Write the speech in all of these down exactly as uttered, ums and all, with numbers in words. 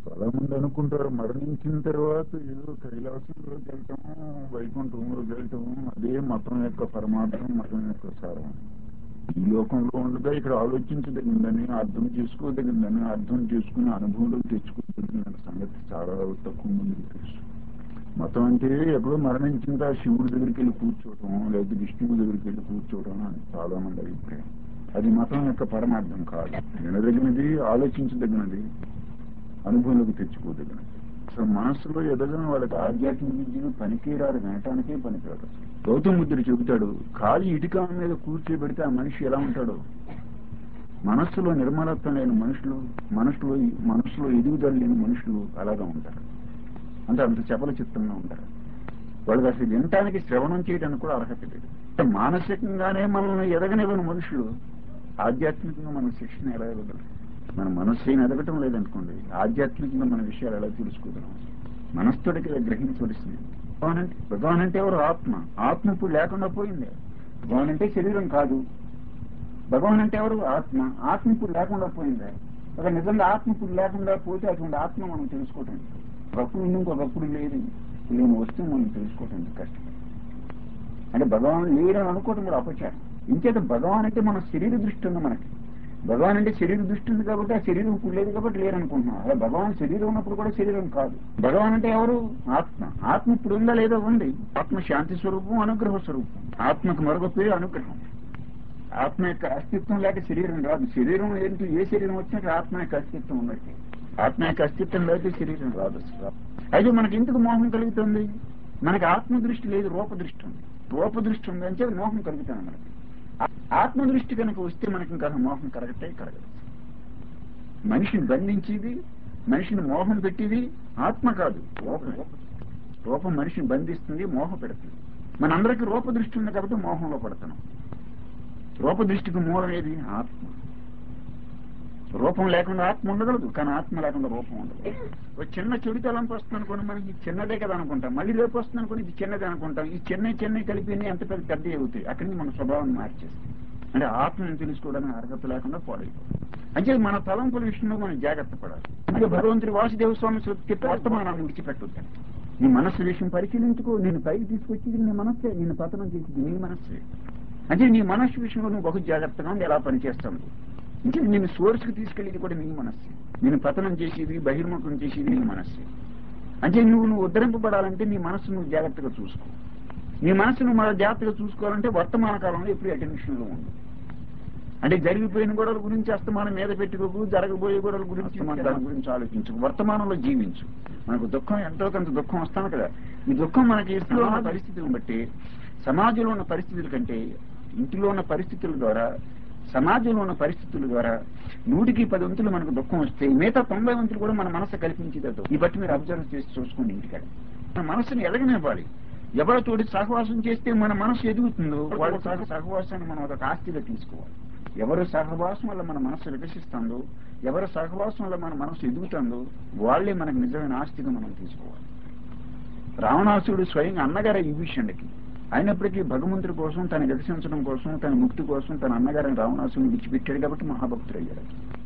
చాలా మంది అనుకుంటారు మరణించిన తర్వాత ఏదో కైలాసంలోకి వెళ్తాము, వైకుంఠంలోకి వెళ్తాము, అదే మతం యొక్క పరమార్థం, మతం యొక్క సారం. ఈ లోకంలో ఉండగా ఇక్కడ ఆలోచించదగిందని, అర్థం చేసుకోదగిందని, అర్థం చేసుకుని అనుభవంలో తెచ్చుకోదగిందన్న సంగతి చాలా తక్కువ మందికి తెలుసు. మతం అంటే ఎప్పుడో మరణించిన శివుడి దగ్గరికి వెళ్ళి కూర్చోవటం, లేదా విష్ణువు దగ్గరికి వెళ్ళి కూర్చోవటం అని చాలా మంది అభిప్రాయం. అది మతం యొక్క పరమార్థం కాదు. వినదగినది, ఆలోచించదగినది, అనుభవంలోకి తెచ్చుకోదగినది. అసలు మనస్సులో ఎదగిన వాళ్ళకి ఆధ్యాత్మిక విద్యను పనికిరాడు, వినటానికే పనికిరాడు. గౌతమ బుద్ధుడు చెబుతాడు, ఖాళీ ఇటుక మీద కూర్చోబెడితే ఆ మనిషి ఎలా ఉంటాడో, మనస్సులో నిర్మలత్వం లేని మనుషులు, మనసులో మనస్సులో ఎదుగుదల లేని మనుషులు అలాగా ఉంటారు. అంటే అంత చపల చిత్తంగా ఉంటారు. వాళ్ళకి అసలు వినటానికి, శ్రవణం చేయడానికి కూడా అర్హత లేదు. మానసికంగానే మనల్ని ఎదగనివ్వని మనుషులు ఆధ్యాత్మికంగా మన శిక్షణ ఎలా ఇవ్వగలరు? మన మనస్సు ఏం ఎదగటం లేదనుకోండి, ఆధ్యాత్మికంగా మన విషయాలు ఎలా తెలుసుకోగలం? మనస్సుడికి గ్రహించవలసింది. భగవాన్ అంటే భగవాన్ అంటే ఎవరు? ఆత్మ. ఆత్మ ఇప్పుడు లేకుండా పోయింది. భగవాన్ అంటే శరీరం కాదు. భగవాన్ అంటే ఎవరు? ఆత్మ. ఆత్మ ఇప్పుడు లేకుండా పోయింది. ఒక నిజంగా ఆత్మ ఇప్పుడు లేకుండా పోతే అటువంటి ఆత్మ మనం తెలుసుకోవటం, ఒకప్పుడు ఇంకొకప్పుడు లేదు లేని వస్తువు మనం తెలుసుకోవటం కష్టం. అంటే భగవాన్ లేరని అనుకోవటం కూడా అపచారం. ఇంకేత భగవాన్ అంటే మన శరీర దృష్టి ఉంది. మనకి భగవాన్ అంటే శరీర దృష్టి ఉంది కాబట్టి ఆ శరీరం ఇప్పుడు లేదు కాబట్టి లేరనుకుంటున్నాం. అలా భగవాన్ శరీరం ఉన్నప్పుడు కూడా శరీరం కాదు. భగవాన్ అంటే ఎవరు? ఆత్మ. ఆత్మ ఇప్పుడు ఉందా లేదా? ఉంది. ఆత్మ శాంతి స్వరూపం, అనుగ్రహ స్వరూపం. ఆత్మకు మరొక పేరు అనుగ్రహం. ఆత్మ యొక్క అస్తిత్వం లేక శరీరం రాదు. శరీరం ఏంటి? ఏ శరీరం వచ్చినా ఆత్మ యొక్క అస్తిత్వం ఉన్నట్టు. ఆత్మ యొక్క అస్తిత్వం లేకపోతే శరీరం రాదు. అయితే మనకి ఎందుకు మోహం కలుగుతుంది? మనకి ఆత్మ దృష్టి లేదు, రూప దృష్టి ఉంది. రూప దృష్టి ఉంది అంటే మోహం కలుగుతుంది మనకి. ఆత్మ దృష్టి కనుక వస్తే మనకి ఇంకా మోహం కరగటే కరగదు. మనిషిని బంధించేది, మనిషిని మోహం పెట్టేది ఆత్మ కాదు, రూపం. రూపం మనిషిని బంధిస్తుంది, మోహ పెడుతుంది. మనందరికీ రూప దృష్టి ఉంది కాబట్టి మోహంలో పడుతున్నాం. రూప దృష్టికి మూలం ఏది? ఆత్మ. రూపం లేకుండా ఆత్మ ఉండగలదు, కానీ ఆత్మ లేకుండా రూపం ఉండదు. ఒక చిన్న చెడు తలంపు వస్తుంది అనుకోండి, మనకి చిన్నదే కదా అనుకుంటాం. మళ్ళీ రేపు వస్తుంది అనుకోని ఇది చిన్నదే అనుకుంటాం. ఈ చిన్న చిన్న కలిపి ఎంత పెద్ద పెద్ద అవుతాయి. అక్కడి నుంచి మన స్వభావాన్ని మార్చేస్తాం. అంటే ఆత్మను తెలుసుకోవడానికి అర్హత లేకుండా పాడైపోతుంది. అంటే మన తలంపుల విషయంలో మనం జాగ్రత్త పడాలి. అంటే భగవంతుడి వాసుదేవ స్వామి చెప్పే వర్తమానాన్ని విడిచిపెట్టొద్దు. నీ మనస్సు విషయం పరిశీలించుకో. నేను పైకి తీసుకొచ్చేది నీ మనస్సే, నేను పతనం చేసేది నీ మనస్సే. అంటే నీ మనస్సు విషయంలో నువ్వు బహు జాగ్రత్తగా ఉంది, ఎలా పనిచేస్తావు. ఇంకా నేను సోర్స్కి తీసుకెళ్ళేది కూడా నీ మనస్సు. నేను పతనం చేసేది, బహిర్ముఖం చేసేది నీ మనస్సు. అంటే నువ్వు నువ్వు ఉద్ధరింపబడాలంటే నీ మనస్సు నువ్వు జాగ్రత్తగా చూసుకో. నీ మనస్సును మన జాగ్రత్తగా చూసుకోవాలంటే వర్తమాన కాలంలో ఎప్పుడు అటెన్షన్లో ఉంది. అంటే జరిగిపోయిన గొడవల గురించి అస్తమానం మీద పెట్టుకోకు, జరగబోయే గొడవల గురించి దాని గురించి ఆలోచించు. వర్తమానంలో జీవించు. మనకు దుఃఖం ఎంతో కొంత దుఃఖం వస్తాను కదా. ఈ దుఃఖం మనకి ఇంట్లో ఉన్న పరిస్థితులను బట్టి, సమాజంలో ఉన్న పరిస్థితుల కంటే ఇంటిలో ఉన్న పరిస్థితుల ద్వారా, సమాజంలో ఉన్న పరిస్థితుల ద్వారా నూటికి పది వంతులు మనకు దుఃఖం వస్తే మిగతా తొంభై వంతులు కూడా మన మనసు కల్పించేదో ఈ బట్టి మీరు అబ్జర్వ్ చేసి చూసుకోండి. ఇంటికాడ మన మనసుని ఎదగనివ్వాలి. ఎవరితోటి సహవాసం చేస్తే మన మనసు ఎదుగుతుందో వాళ్ళ సహ సహవాసాన్ని మనం ఒక ఆస్తిగా తీసుకోవాలి. ఎవరు సహవాసం వల్ల మన మనసు వికసిస్తుందో, ఎవరు సహవాసం వల్ల మన మనసు ఎదుగుతుందో వాళ్లే మనకు నిజమైన ఆస్తిగా మనం తీసుకోవాలి. రావణాసురుడు స్వయంగా అన్నగారు ఈ విషయానికి అయినప్పటికీ భగవంతుడి కోసం, తను వికసించడం కోసం, తన ముక్తి కోసం తన అన్నగారిని రావణాసురుని విడిచిపెట్టాడు కాబట్టి మహాభక్తుడు అయ్యాడు.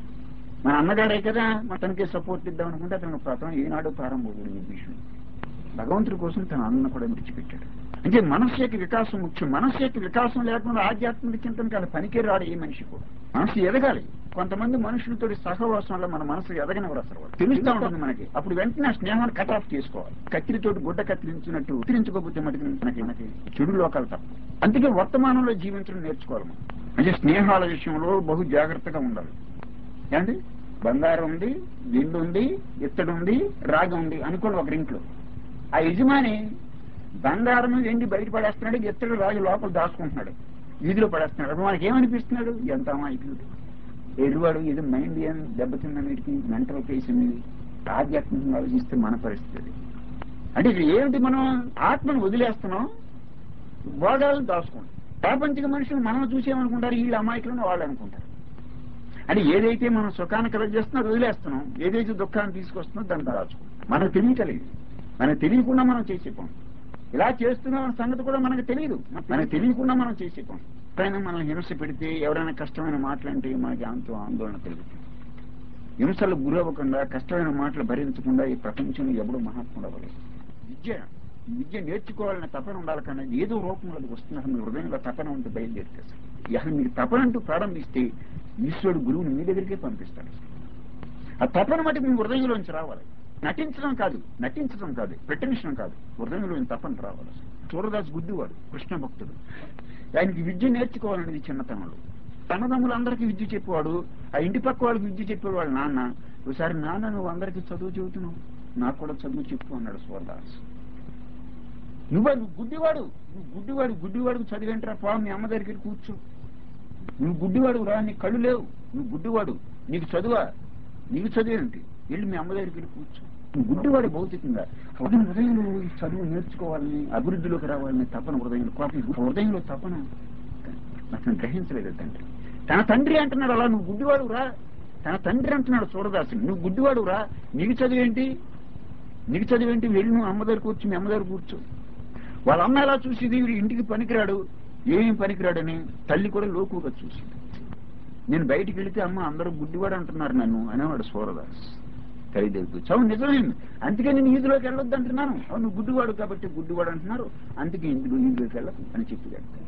మన అన్నగారే కదా అతనికి సపోర్ట్ ఇద్దాం అనుకుంటే అతను ప్రథమం ఏనాడు ప్రారంభం ఈ విషయం. భగవంతుడి కోసం తన అన్న కూడా విడిచిపెట్టాడు. అంటే మనస్సు యొక్క వికాసం ముఖ్యం. మనస్సు యొక్క వికాసం లేకుండా ఆధ్యాత్మిక చింతన కాదు, పనికే రాడు ఏ మనిషి కూడా. మనసు ఎదగాలి. కొంతమంది మనుషులతో సహవాసం వల్ల మన మనసు ఎదగనివ్వరు. అసలు తెలుస్తూ ఉంటుంది మనకి. అప్పుడు వెంటనే ఆ స్నేహాన్ని కట్ ఆఫ్ చేసుకోవాలి. కత్తిరితోటి గుడ్డ కత్తిరించినట్టు కత్తిరించుకోకపోతే మనకి మనకి మనకి చెడు లోకాలు తప్ప. అందుకే వర్తమానంలో జీవించడం నేర్చుకోవాలి మనం. అంటే స్నేహాల విషయంలో బహు జాగ్రత్తగా ఉండాలి. ఏంటి బంగారం ఉంది, దిండు ఉంది, ఇత్తడి ఉంది, రాగి ఉంది అనుకోండి ఒకరింట్లో. ఆ యజమాని బంగారం ఎండి బయట పడేస్తున్నాడు, ఇత్తడి రాగి లోపల దాచుకుంటున్నాడు, వీధిలో పడేస్తున్నాడు. అప్పుడు మనకి ఏమనిపిస్తున్నాడు? ఎంత అమాయకుడు, ఎదురువాడు, ఇది మైండ్ ఏం దెబ్బతిన్న వీటికి మెంటల్ కేసు మీద ఆధ్యాత్మికంగా ఆలోచిస్తే మన పరిస్థితి. అంటే ఇది ఏమిటి? మనం ఆత్మను వదిలేస్తున్నాం, భోగాలను దాచుకుంటాం. ప్రాపంచిక మనుషులు మనం చూసేమనుకుంటారు, వీళ్ళు అమాయకులను వాళ్ళు అనుకుంటారు. అంటే ఏదైతే మనం సుఖాన్ని కలగజేస్తున్నా వదిలేస్తున్నాం, ఏదైతే దుఃఖాన్ని తీసుకొస్తున్నా దాన్ని దాచుకుంటాం. మనకు తెలియటలేదు. మనకు తెలియకుండా మనం చేసేపోం. ఇలా చేస్తున్నాం సంగతి కూడా మనకు తెలియదు. మనకు తెలియకుండా మనం చేసేపోం. ఎప్పుడైనా మనం హింస పెడితే, ఎవరైనా కష్టమైన మాటలంటే మనకి ఎంతో ఆందోళన కలుగుతుంది. హింసలకు గురవ్వకుండా కష్టమైన మాటలు భరించకుండా ఈ ప్రపంచంలో ఎవడో మహాత్ముడు అవ్వలేదు. విద్య విద్య నేర్చుకోవాలనే తపన ఉండాలి, కానీ ఏదో రూపంలో అది వస్తున్నారు. మీ హృదయంలో తపన ఉంటే బయలుదేరితే అసలు మీకు తపన అంటూ ప్రారంభిస్తే ఈశ్వరుడు గురువుని మీ దగ్గరికే పంపిస్తాడు. ఆ తపన మటుకు మీ హృదయంలోంచి రావాలి. నటించడం కాదు, నటించడం కాదు, ప్రిటెన్షన్ కాదు, హృదయంలోని తపన రావాలి. సూరదాస్ గుడ్డివాడు, కృష్ణ భక్తుడు. ఆయనకి విద్య నేర్చుకోవాలనేది చిన్నతనంలో. తనదమ్ములందరికీ విద్య చెప్పేవాడు. ఆ ఇంటి పక్క వాళ్ళకి విద్య చెప్పేవాడు నాన్న. ఒకసారి నాన్న నువ్వు అందరికీ చదువు చెబుతున్నావు, నాకు కూడా చదువు చెప్పు అన్నాడు సూరదాస్. నువ్వు నువ్వు గుడ్డివాడు, నువ్వు గుడ్డివాడు గుడ్డివాడుకు చదివేంటరా, పా మీ అమ్మ దగ్గరికి కూర్చో. నువ్వు గుడ్డివాడు రా, నీకు కళ్ళు లేవు, నువ్వు గుడ్డివాడు, నీకు చదువా, నీకు చదివేంటి, వెళ్ళి మీ అమ్మ దగ్గరికి వెళ్ళి కూర్చో. నువ్వు గుడ్డివాడు భౌతికంగా. హృదయంలో ఈ చదువు నేర్చుకోవాలని, అభివృద్ధిలోకి రావాలని తపన హృదయంలో, కోపం హృదయంలో తపన అతను గ్రహించలేదు తండ్రి. తన తండ్రి అంటున్నాడు అలా, నువ్వు గుడ్డివాడు రా. తన తండ్రి అంటున్నాడు సూరదాసు, నువ్వు గుడ్డివాడు రా, నీకు చదివేంటి, నీకు చదివేంటి, వెళ్ళి నువ్వు అమ్మ దగ్గర కూర్చో, మీ అమ్మ దగ్గర కూర్చో. వాళ్ళ అమ్మ ఎలా చూసింది, వీడు ఇంటికి పనికిరాడు, ఏం పనికిరాడని. తల్లి కూడా లోకుగా చూసింది. నేను బయటికి వెళితే అమ్మ అందరూ గుడ్డివాడు అంటున్నారు నన్ను అనేవాడు సూరదాస్. తల్లిదేవుడు చదువు నిజమైంది, అందుకే నేను ఈదులోకి వెళ్ళొద్దు అంటున్నాను. అవును గుడ్డివాడు కాబట్టి గుడ్డివాడు అంటున్నారు, అందుకే ఇందులో ఈదులోకి వెళ్ళకు అని చెప్పి వెళ్తాను.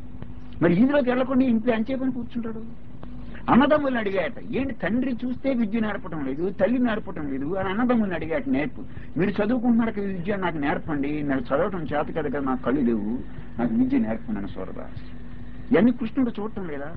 మరి ఈదులోకి వెళ్ళకుండా ఇంట్లో అంచేపని కూర్చుంటాడు. అన్నదమ్ముల్ని అడిగాట, ఏంటి తండ్రి చూస్తే విద్య నేర్పడం లేదు, తల్లి నేర్పడం లేదు అని అన్నదమ్ముల్ని అడిగాట. నేర్పు, మీరు చదువుకుంటున్నారు కదా విద్య, నాకు నేర్పండి, నాకు చదవటం చేత కదా కదా, నాకు కళ్ళు లేవు, నాకు విద్య నేర్పండి సూరదాస్. ఇవన్నీ కృష్ణుడు చూడటం లేదా?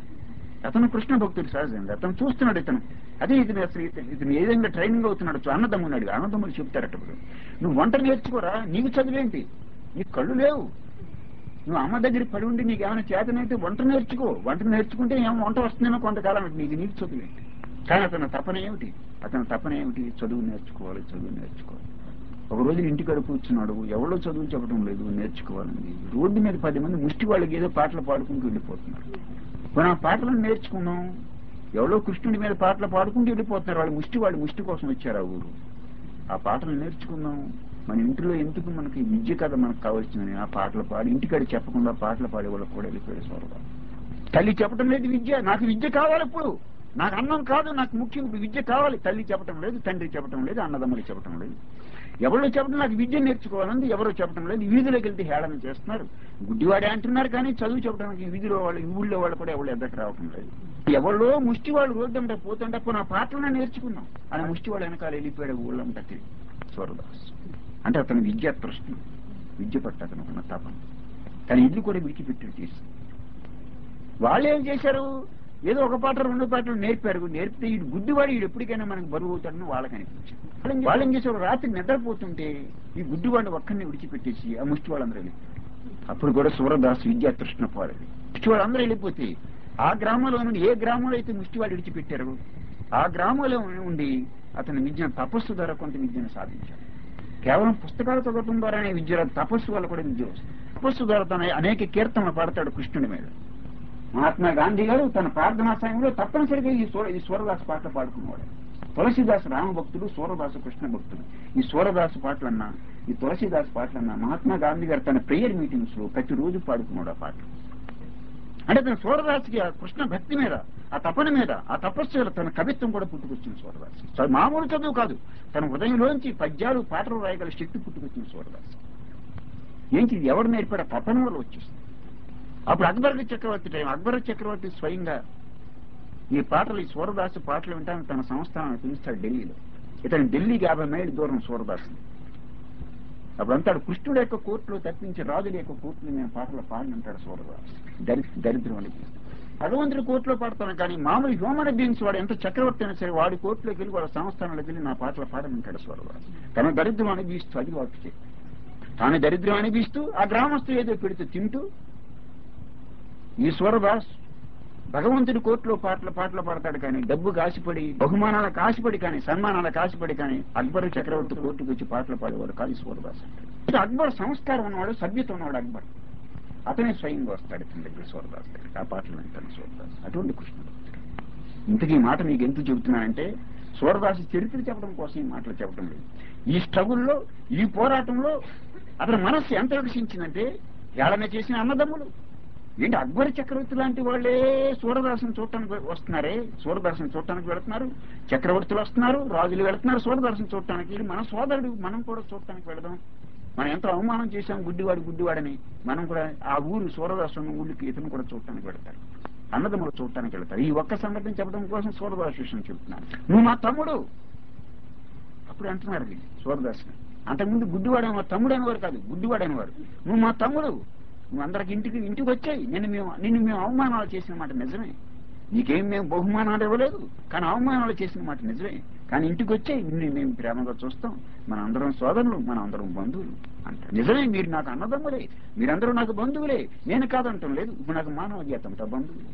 అతను కృష్ణ భక్తుడు సహజంగా, అతను చూస్తున్నాడు. ఇతను అదే ఇతను అసలు ఇతను ఏ విధంగా ట్రైనింగ్ అవుతున్నాడు. అన్నదమ్ముని అడిగి అన్నదమ్ములు చెప్తారట, నువ్వు వంట నేర్చుకోరా, నీకు చదివేంటి, నీకు కళ్ళు లేవు, నువ్వు అమ్మ దగ్గర పడి ఉండి నీకు ఏమైనా చేతనైతే వంట నేర్చుకో, వంట నేర్చుకుంటే ఏమో వంట వస్తుందేమో కొంతకాలం, నీకు నీకు చదువేంటి. కానీ అతను తపన ఏమిటి, అతను తపన ఏమిటి, చదువు నేర్చుకోవాలి, చదువు నేర్చుకోవాలి. ఒక రోజు ఇంటికాడ కూర్చున్నాడు, ఎవరో చదువు చెప్పడం లేదు, నేర్చుకోవాలని. రోడ్డు మీద పది మంది ముష్టి వాళ్ళకి ఏదో పాటలు పాడుకుంటూ వెళ్ళిపోతున్నారు. మనం ఆ పాటలను నేర్చుకున్నాం, ఎవరో కృష్ణుడి మీద పాటలు పాడుకుంటూ వెళ్ళిపోతున్నారు. వాళ్ళు ముష్టి వాళ్ళు ముష్టి కోసం వచ్చారు ఆ ఊరు. ఆ పాటలు నేర్చుకుందాం, మన ఇంటిలో ఎందుకు మనకి విద్య కదా మనకు కావాల్సిందని ఆ పాటలు పాడి ఇంటికాడ చెప్పకుండా పాటలు పాడే వాళ్ళకి కూడా వెళ్ళిపోయాడు సూరదాస్. తల్లి చెప్పడం లేదు విద్య, నాకు విద్య కావాలి, ఇప్పుడు నాకు అన్నం కాదు, నాకు ముఖ్యం విద్య కావాలి. తల్లి చెప్పడం లేదు, తండ్రి చెప్పడం లేదు, అన్నదమ్ములు చెప్పడం లేదు, ఎవరో చెప్పడం నాకు విద్య నేర్చుకోవాలని ఎవరో చెప్పడం లేదు. వీధిలోకి వెళ్తే హేళన చేస్తున్నారు, గుడ్డివాడే అంటున్నారు, కానీ చదువు చెప్పడానికి వీధిలో వాళ్ళు ఊళ్ళో వాళ్ళు కూడా ఎవరు ఎద్దకు రావటం లేదు. ఎవరో ముష్టి వాళ్ళు రోడ్డు అంటే పోతుంటే నా పాటలనే నేర్చుకున్నాం అని ముష్టి వాళ్ళు వెనకాల వెళ్ళిపోయాడు ఊళ్ళంతా సూరదాస్. అంటే అతను విద్యా తృష్ణ, విద్య పట్ల అతను ఉన్న తపన. కానీ ఇల్లు కూడా విడిచిపెట్టి చేసి వాళ్ళు ఏం చేశారు, ఏదో ఒక పాట రెండు పాటలు నేర్పారు. నేర్పితే ఈ గుడ్డివాడు వీడు ఎప్పటికైనా మనకు బరువు అవుతాడని వాళ్ళకి అనిపించింది. వాళ్ళు ఏం చేశారు, రాత్రి నిద్రపోతుంటే ఈ గుడ్డివాడిని ఒక్కరిని విడిచిపెట్టేసి ఆ ముష్టి వాళ్ళందరూ వెళ్ళిపోయారు. అప్పుడు కూడా సూరదాస్ విద్యా తృష్ణ పోలేదు. ముష్టి వాళ్ళందరూ వెళ్ళిపోతే ఆ గ్రామంలో నుండి ఏ గ్రామంలో అయితే ముష్టి వాళ్ళు విడిచిపెట్టారు ఆ గ్రామంలో ఉండి అతని విద్య తపస్సు ద్వారా కొంత విద్యను సాధించాడు. కేవలం పుస్తకాలు చదవటం ద్వారానే విద్య, తపస్సు వల్ల కూడా విద్య వస్తుంది. తపస్సు ద్వారా తన అనేక కీర్తనలు పాడతాడు కృష్ణుడి మీద. మహాత్మా గాంధీ గారు తన ప్రార్థనా సమయంలో తప్పనిసరిగా ఈ సూర ఈ సూరదాసు పాటలు పాడుకునేవాడు. తులసిదాసు రామభక్తుడు, సూరదాసు కృష్ణ భక్తుడు. ఈ సూరదాసు పాటలన్నా ఈ తులసిదాసు పాటలన్నా మహాత్మా గాంధీ గారు తన ప్రేయర్ మీటింగ్స్ లో ప్రతిరోజు పాడుకున్నాడు ఆ పాటలు. అంటే తన సూరదాసుకి ఆ కృష్ణ భక్తి మీద, ఆ తపన మీద, ఆ తపస్సు మీద తన కవిత్వం కూడా పుట్టుకొచ్చింది సూరదాసు. మామూలు చదువు కాదు, తన హృదయంలోంచి పద్యాలు పాటలు రాయగల శక్తి పుట్టుకొచ్చింది సూరదాసు. ఏంటి ఎవరు నేర్పాడు, తపన వల్ల వచ్చేస్తుంది. అప్పుడు అక్బర్ చక్రవర్తి టైం, అక్బర్ చక్రవర్తి స్వయంగా ఈ పాటలు ఈ సూరదాసు పాటలు వింటానికి తన సంస్థానాన్ని పిలుస్తాడు ఢిల్లీలో. ఇతను ఢిల్లీకి యాభై మైళ్ళు దూరం సూరదాసు. అప్పుడు అంటాడు కృష్ణుడు యొక్క కోర్టులో తప్పించి రాజుల యొక్క కోర్టులో నేను పాటలు పాడినంటాడు సూరదాసు. దరి దరిద్రం అని భగవంతుడి కోర్టులో పాడతాను, కానీ మామూలు హ్యూమన్ బీయింగ్స్ వాడు ఎంత చక్రవర్తి అయినా సరే వాడి కోర్టులోకి వెళ్ళి వాడి సంస్థానంలోకి వెళ్ళి నా పాటలు పాడమంటాడు సూరదాసు. తన దరిద్రం అనిపిస్తూ అది వాటి చేయి తాను దరిద్రం అనిపిస్తూ ఆ గ్రామస్తులు ఏదో పెడుతూ తింటూ ఈ సూరదాస్ భగవంతుడి కోర్టులో పాటలు పాటలు పాడతాడు, కానీ డబ్బు కాసిపడి బహుమానాలకు ఆశపడి కానీ సన్మానాలకు ఆశపడి కానీ అక్బర్ చక్రవర్తి కోర్టుకు వచ్చి పాటలు పాడేవాడు కాదు సూరదాస్ అంటే. అక్బర్ సంస్కారం ఉన్నవాడు, సభ్యత ఉన్నవాడు అక్బర్. అతనే స్వయంగా వస్తాడు ఇతని దగ్గర సూరదాస్ దగ్గర ఆ పాటలు వింటాడు సూరదాస్. అటువంటి కృష్ణుడు. ఇంతకీ మాట మీకు ఎందుకు చెబుతున్నానంటే సూరదాసు చరిత్ర చెప్పడం కోసం ఈ మాటలు చెప్పడం లేదు. ఈ స్ట్రగుల్లో, ఈ పోరాటంలో అతని మనస్సు ఎంత వికసించిందంటే ఏడన చేసిన అన్నదమ్ములు, ఏంటి అక్బర్ చక్రవర్తి లాంటి వాళ్ళే సూర్యదర్శనం చూడటానికి వస్తున్నారే, సూర్యదర్శనం చూడటానికి వెళుతున్నారు, చక్రవర్తులు వస్తున్నారు, రాజులు వెళుతున్నారు సూర్యదర్శనం చూడటానికి. మన సోదరుడు మనం కూడా చూడటానికి వెళదాం. మనం ఎంతో అవమానం చేశాం గుడ్డివాడు గుడ్డివాడని, మనం కూడా ఆ ఊరు సూర్యదర్శనం ఊళ్ళకి ఇతను కూడా చూడటానికి వెళతారు, అన్నదమ్ములు చూడటానికి వెళతారు. ఈ ఒక్క సంగతిని చెప్పడం కోసం సూర్యదర్శనం చెబుతున్నాను. నువ్వు మా తమ్ముడు అప్పుడు అంటున్నారు వీళ్ళు సూర్యదర్శనం. అంతకుముందు గుడ్డివాడు మా తమ్ముడు అనేవారు కాదు, గుడ్డివాడు అనేవారు. నువ్వు మా తమ్ముడు, నువ్వు అందరికి ఇంటికి ఇంటికి వచ్చాయి, నేను మేము నిన్ను మేము అవమానాలు చేసిన మాట నిజమే, నీకేం మేము బహుమానాలు ఇవ్వలేదు కానీ అవమానాలు చేసిన మాట నిజమే, కానీ ఇంటికి వచ్చాయి నిన్ను మేము ప్రేమగా చూస్తాం, మన అందరం సోదరులు, మన అందరం బంధువులు అంటారు. నిజమే, మీరు నాకు అన్నదమ్ములే, మీరందరూ నాకు బంధువులే, నేను కాదంటాం లేదు. ఇప్పుడు నాకు మానవ జాతంతో బంధువులు.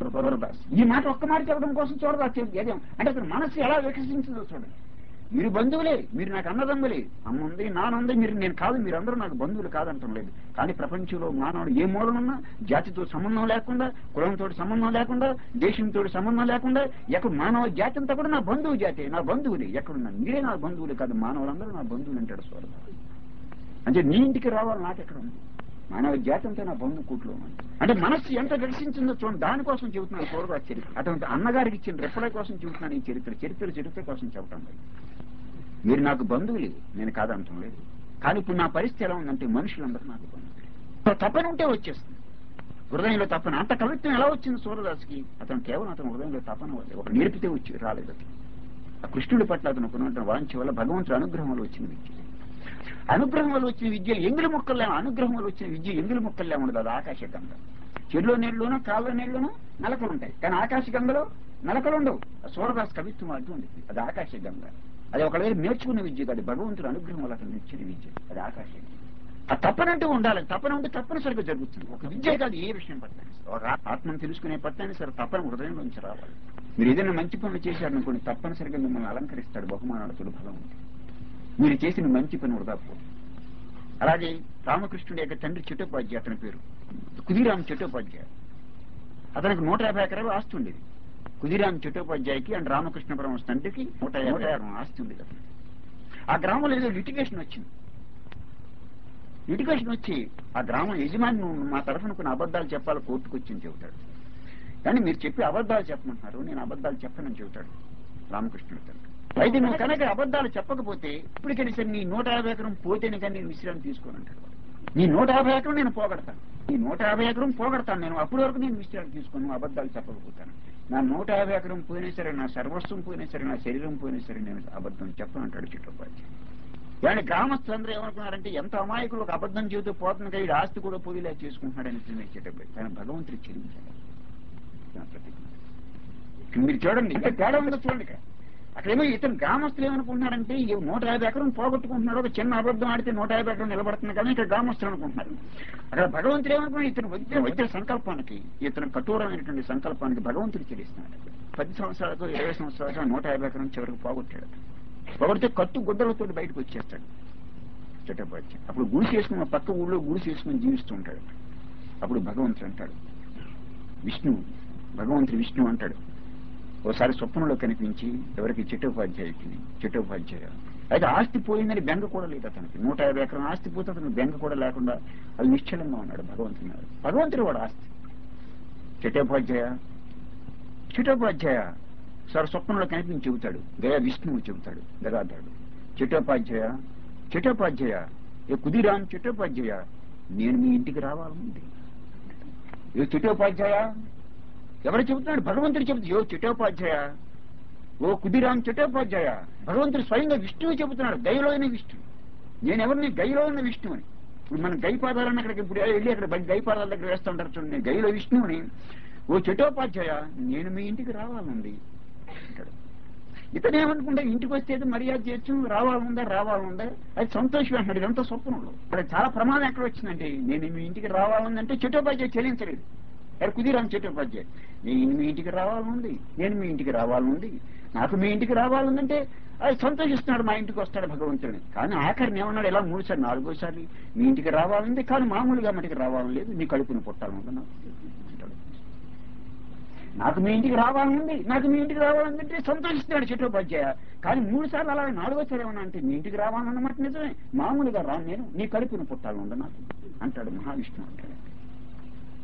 ఈ మాట ఒక్క మాట చెప్పడం కోసం చూడదా ఏదేం అంటే అతను మనస్సు ఎలా వికసించిందో చూడండి. మీరు బంధువులే, మీరు నాకు అన్నదమ్ములే, అమ్మ ఉంది నాన్న ఉంది, మీరు నేను కాదు, మీరందరూ నాకు బంధువులు కాదంటాం లేదు. కానీ ప్రపంచంలో మానవుడు ఏ మూలనున్నా జాతితో సంబంధం లేకుండా, కులంతో సంబంధం లేకుండా, దేశంతో సంబంధం లేకుండా, ఎక్కడ మానవ జాతి అంతా కూడా నా బంధువు జాతి, నా బంధువులే, ఎక్కడున్నా మీరే నా బంధువులు కాదు, మానవులందరూ నా బంధువులు అంటాడు స్వరం. అంటే నీ ఇంటికి రావాలి నాకెక్కడ ఉంది, మానవ జాతి అంతా నా బంధు కూట్లో అంటే మనస్సు ఎంత దర్శించిందో చూడండి. దానికోసం చెబుతున్నాను పూర్వ చరిత్ర. అటువంటి అన్నగారికి ఇచ్చిన రెప్పల కోసం చెబుతున్నాను ఈ చరిత్ర. చరిత్ర చరిత్ర కోసం చెప్పడం లేదు. మీరు నాకు బంధువులే, నేను కాదంటాం లేదు. కానీ ఇప్పుడు నా పరిస్థితి ఎలా ఉందంటే మనుషులందరూ నాకు బంధువులే. తప్పని ఉంటే వచ్చేస్తుంది హృదయంలో తప్పన. అంత కవిత్వం ఎలా వచ్చింది సూర్యదాస్కి? అతను కేవలం అతను హృదయంలో తపన వల్లే, ఒక నేర్పితే వచ్చి రాలేదు. అతను ఆ కృష్ణుడి పట్ల అతను కొనున్న వాంఛ వల్ల భగవంతుడు అనుగ్రహం వల్ల వచ్చిన విద్య. అనుగ్రహం వల్ల వచ్చిన విద్య ఎంగిలి మొక్కల్లో, అనుగ్రహం వల్ల వచ్చిన విద్య ఎంగిలి మొక్కల్లో ఉండదు. అది ఆకాశగంగ. చెడులో నీళ్ళలోనూ కాళ్ళ నీళ్ళలోనూ నలకలు ఉంటాయి, కానీ ఆకాశగంగలో నలకలు ఉండవు. సూర్యదాస్ కవిత్వం అటువంటి అది ఆకాశగంగ. అది ఒకవేళ నేర్చుకున్న విద్య కాదు, భగవంతుడు అనుగ్రహం వల్ల అతను ఇచ్చిన విద్య, అది ఆకాశం. ఆ తప్పనంటూ ఉండాలి. తప్పన ఉంటే తప్పనిసరిగా జరుగుతుంది. ఒక విద్య కాదు, ఏ విషయం పట్టాలి, ఒక ఆత్మను తెలుసుకునే పట్టాన్ని సరే తప్పన హృదయంలోంచి రావాలి. మీరు ఏదైనా మంచి పనులు చేశారనుకోండి, తప్పనిసరిగా మిమ్మల్ని అలంకరిస్తాడు బహుమానాలతో బలవంతుడు. మీరు చేసిన మంచి పని వృధాపో. అలాగే రామకృష్ణుడి యొక్క తండ్రి చట్టోపాధ్యాయ, అతని పేరు కుదిరామ్ చట్టోపాధ్యాయ. అతనికి నూట యాభై ఎకరాలు ఆస్తి ఉండేది. కుదిరామ్ చట్టోపాధ్యాయకి అండ్ రామకృష్ణ పరమహంస తండ్రికి నూట యాభై ఆస్తి ఉండేది. అతను ఆ గ్రామంలో ఏదో లిటిగేషన్ వచ్చింది. లిటిగేషన్ వచ్చి ఆ గ్రామం యజమాని మా తరఫున కొన్ని అబద్ధాలు చెప్పాలి కోర్టుకు వచ్చింది చెబుతాడు. కానీ మీరు చెప్పి అబద్ధాలు చెప్పమంటున్నారు, నేను అబద్ధాలు చెప్పనని చెబుతాడు రామకృష్ణుడి తండ్రి. అయితే నువ్వు కనుక అబద్ధాలు చెప్పకపోతే ఇప్పటికైనా సరే నీ నూట యాభై ఎకరం పోతేనే కానీ నేను విశ్రాంతి తీసుకోను అంటాడు. నీ నూట యాభై ఎకరం నేను పోగొడతాను, నీ నూట యాభై ఎకరం పోగొడతాను నేను, అప్పటి వరకు నేను విశ్రాంతి తీసుకోను, నువ్వు అబద్ధాలు చెప్పకపోతాను. నా నూట యాభై ఎకరం పోయినా సరే, నా సర్వస్వం పోయినా సరే, నా శరీరం పోయినా సరే నేను అబద్ధం చెప్పను అంటాడు చట్టోపాధ్యాయ. కానీ గ్రామస్తులందరూ ఏమనుకున్నారంటే ఎంత అమాయకులు, ఒక అబద్ధం చెబుతూ పోతుంది కదా, ఈ ఆస్తి కూడా పోయిలా చేసుకుంటున్నాడని చట్టోపాధ్యాయ. కానీ భగవంతుడు చెల్లించాడు. మీరు చూడండి, ఇంకా తేడా ఉందో చూడండి. ఇక్కడ అక్కడేమో ఇతను గ్రామస్తులు ఏమనుకుంటున్నారంటే ఈ నూట యాభై ఎకరం పోగొట్టుకుంటున్నాడు, ఒక చిన్న అబద్ధం ఆడితే నూట యాభై ఎకరం నిలబడుతుంది కానీ ఇక్కడ గ్రామస్తులు అనుకుంటున్నారు. అక్కడ భగవంతుడు ఏమనుకున్నాడు, ఇతను వైద్య వైద్య సంకల్పానికి, ఇతను కఠోరమైనటువంటి సంకల్పానికి భగవంతుడు చెల్లిస్తున్నాడు. పది సంవత్సరాలకు ఇరవై సంవత్సరాలకు నూట యాభై ఎకరం చివరికి పోగొట్టాడు. పోగొడితే కట్టు గుడ్డలతో బయటకు వచ్చేస్తాడు చట్టోపాధ్యాయ. అప్పుడు గుడిసి వేసుకుని పక్క ఊళ్ళో గుడిసి వేసుకుని జీవిస్తూ ఉంటాడు. అప్పుడు భగవంతుడు అంటాడు, విష్ణు భగవంతుడు విష్ణు అంటాడు. ఓసారి స్వప్నంలో కనిపించి ఎవరికి చట్టోపాధ్యాయుకి, చట్టోపాధ్యాయ అయితే ఆస్తి పోయిందని బెంగ కూడా లేదు అతనికి. నూట యాభై ఎకరం ఆస్తి పోతే అతనికి బెంగ కూడా లేకుండా అది నిశ్చలంగా ఉన్నాడు. భగవంతుడు భగవంతుడు వాడు ఆస్తి. చట్టోపాధ్యాయ చట్టోపాధ్యాయ సార్ స్వప్నంలో కనిపించి చెబుతాడు, దయా విష్ణువు చెబుతాడు గదాధారుడు. చట్టోపాధ్యాయ చట్టోపాధ్యాయ ఏ కుదిరామ్ చట్టోపాధ్యాయ, నేను మీ ఇంటికి రావాలండి. ఏ చట్టోపాధ్యాయ ఎవరు చెబుతున్నాడు? భగవంతుడు చెబుతాడు. యో చట్టోపాధ్యాయ, ఓ కుదిరామ్ చట్టోపాధ్యాయ, భగవంతుడు స్వయంగా విష్ణువు చెబుతున్నాడు. గైలో అయిన విష్ణువు, నేనెవరిని గైలో ఉన్న విష్ణువుని. ఇప్పుడు మనం గై పాదాలను అక్కడికి ఇప్పుడు వెళ్ళి అక్కడ గై పాదాల దగ్గర వేస్తూ ఉంటారు చూడండి, నేను గైలో విష్ణువుని. ఓ చట్టోపాధ్యాయ, నేను మీ ఇంటికి రావాలండి అంటాడు. ఇతను ఏమనుకుంటే ఇంటికి వస్తే మర్యాద చేయొచ్చు, రావాలందా రావాలందా అది సంతోషం అంటున్నాడు. ఇదంతా స్వప్నంలో. ఇక్కడ చాలా ప్రమాదం ఎక్కడ వచ్చిందంటే నేను మీ ఇంటికి రావాలందంటే చట్టోపాధ్యాయ చెల్లించలేదు. ఎక్కడ కుదిరామ్ చట్టోపాధ్యాయ, నేను మీ ఇంటికి రావాలంది, నేను మీ ఇంటికి రావాలంది, నాకు మీ ఇంటికి రావాలందంటే అది సంతోషిస్తున్నాడు, మా ఇంటికి వస్తాడు భగవంతుడిని. కానీ ఆఖరిని ఏమన్నాడు, ఇలా మూడు సార్లు నాలుగోసారి మీ ఇంటికి రావాలంది, కానీ మామూలుగా మటుకు రావాలని లేదు, నీ కడుపుని పుట్టాలనుంది నాకు అంటాడు. నాకు మీ ఇంటికి రావాలనుంది, నాకు మీ ఇంటికి రావాలంటే సంతోషిస్తున్నాడు చట్టోపాధ్యాయ. కానీ మూడు సార్లు అలా నాలుగోసారి ఏమన్నా అంటే మీ ఇంటికి రావాలన్నమాట నిజమే, మామూలుగా రాను నేను, నీ కడుపుని పుట్టాలనుంది నాకు అంటాడు మహావిష్ణువు అంటాడు.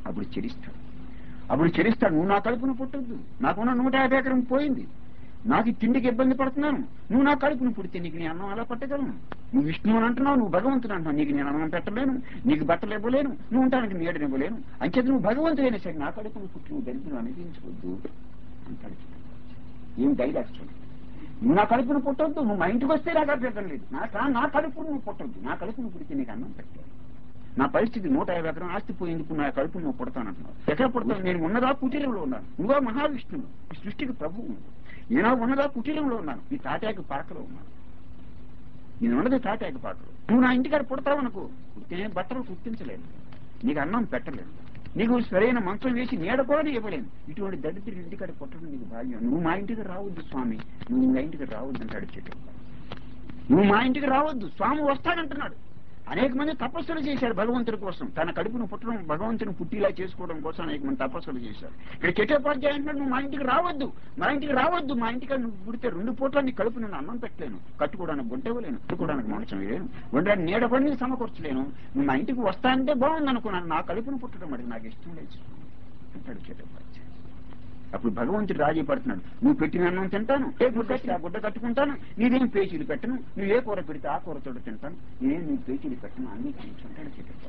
అప్పుడు చెరిస్తాడు. అప్పుడు చెరిస్తాడు, నువ్వు నా కడుపున పుట్టొద్దు, నాకున్న నూట యాభై ఎకరం పోయింది, నాకు ఈ తిండికి ఇబ్బంది పడుతున్నాను, నువ్వు నా కడుపును పుడితే నీకు నీ అన్నం ఎలా పట్టగలను? నువ్వు విష్ణువు అని అంటున్నావు, నువ్వు భగవంతుడు అంటున్నావు, నీకు నేను అన్నం పెట్టలేను, నీకు బట్టలు ఇవ్వలేను, నువ్వు ఉండడానికి నీడని ఇవ్వలేను, అంచేత నువ్వు భగవంతుడైనా సరే నా కడుపును పుట్టి నువ్వు దరిద్రం అనిపించవద్దు అంటాడు. ఏం డైలాగ్స్ చూడండి. నువ్వు నా కడుపును పుట్టొద్దు, నువ్వు మా ఇంటికి వస్తే నాకు అభ్యంతరం లేదు, నా నా కడుపును నువ్వు పుట్టొద్దు, నా కడుపును పుడితే నీకు అన్నం పెట్టాలి. నా పరిస్థితి నూట యాభై ఎకరం ఆస్తి పోయింది, నా కడుపు నువ్వు పుడతానంటున్నావు. ఎక్కడ పుడతాను? నేను ఉన్నదా కుటీరంలో ఉన్నాను, నువ్వా మహావిష్ణువు, ఈ సృష్టికి ప్రభువు, నేను ఉన్నదా కుటీరంలో ఉన్నాను, ఈ తాటాకి పాకలో ఉన్నాను, నేను ఉన్నది తాటాకి పాకలో. నువ్వు నా ఇంటికాడ పుడతావనుకో, పుట్టినే బట్టలు కుట్టించలేదు, నీకు అన్నం పెట్టలేదు, నీకు సరైన మంచం వేసి నీడ కూడా ఇవ్వలేను, ఇటువంటి దరిద్రుడి ఇంటికాడ పుట్టడం నీకు భాగ్యం. నువ్వు మా ఇంటికి రావద్దు స్వామి, నువ్వు మా ఇంటికి రావద్దు అంటాడు చెట్టు. నువ్వు మా ఇంటికి రావద్దు, స్వామి వస్తాడంటున్నాడు. అనేక మంది తపస్సులు చేశారు భగవంతుడి కోసం, తన కడుపును పుట్టడం భగవంతుని పుట్టిలా చేసుకోవడం కోసం అనేక మంది తపస్సులు చేశారు. ఇక్కడ చట్టోపాధ్యాయ అంటున్నాడు, నువ్వు మా ఇంటికి రావద్దు, మా ఇంటికి రావద్దు, మా ఇంటికి నువ్వు పుడితే రెండు పూట్ల నీ కడుపు నేను అన్నం పెట్టలేను, కట్టుకోవడానికి గుంట ఇవ్వలేను, కట్టుకోవడానికి మంచం వేయలేను, ఉండడానికి నీడ పడి సమకూర్చలేను, నువ్వు మా ఇంటికి వస్తా అంటే బాగుంది అనుకున్నాను, నా కడుపును పుట్టడం అంటే నాకు ఇష్టం లేదు అంటాడు చట్టోపాధ్యాయ. అప్పుడు భగవంతుడు రాజీ పడుతున్నాడు, నువ్వు పెట్టిన అన్నం తింటాను, ఏ గుడ్డ ఆ గుడ్డ కట్టుకుంటాను, నీదేం పేచీలు పెట్టను, నువ్వు ఏ కూర పెడితే ఆ కూరతో తింటాను, నేనేం నీ పేచీలు పెట్టను, అన్ని తింటాడు చెప్పాడు.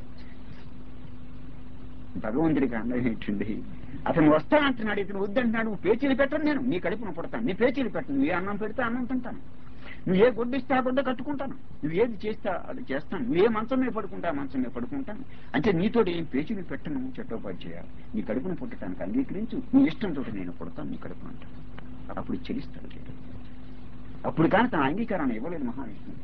భగవంతుడికి అందరం ఏంటండి, అతను వస్తానంటున్నాడు, ఇతను వద్దంటున్నాడు, నువ్వు పేచీలు పెట్టను, నేను నీ కడుపును పుడతాను, నీ పేచీలు పెట్టను, నువ్వు ఏ అన్నం పెడితే అన్నం తింటాను, నువ్వు ఏ గుడ్డ ఇస్తే ఆ గుడ్డ కట్టుకుంటాను, నువ్వు ఏది చేస్తా అది చేస్తాను, నువ్వు ఏ మంచం మీద పడుకుంటా ఆ మంచం మీద పడుకుంటాను, అంటే నీతో ఏం పేచీలు పెట్టను చట్టోపాధ్యాయ, నీ కడుపును పుట్టడానికి అంగీకరించు, నీ ఇష్టంతో నేను పుడతాను నీ కడుపును అంటాను. అప్పుడు చెల్లిస్తాడు. అప్పుడు కానీ తన అంగీకారాన్ని ఇవ్వలేదు మహావిష్ణువు.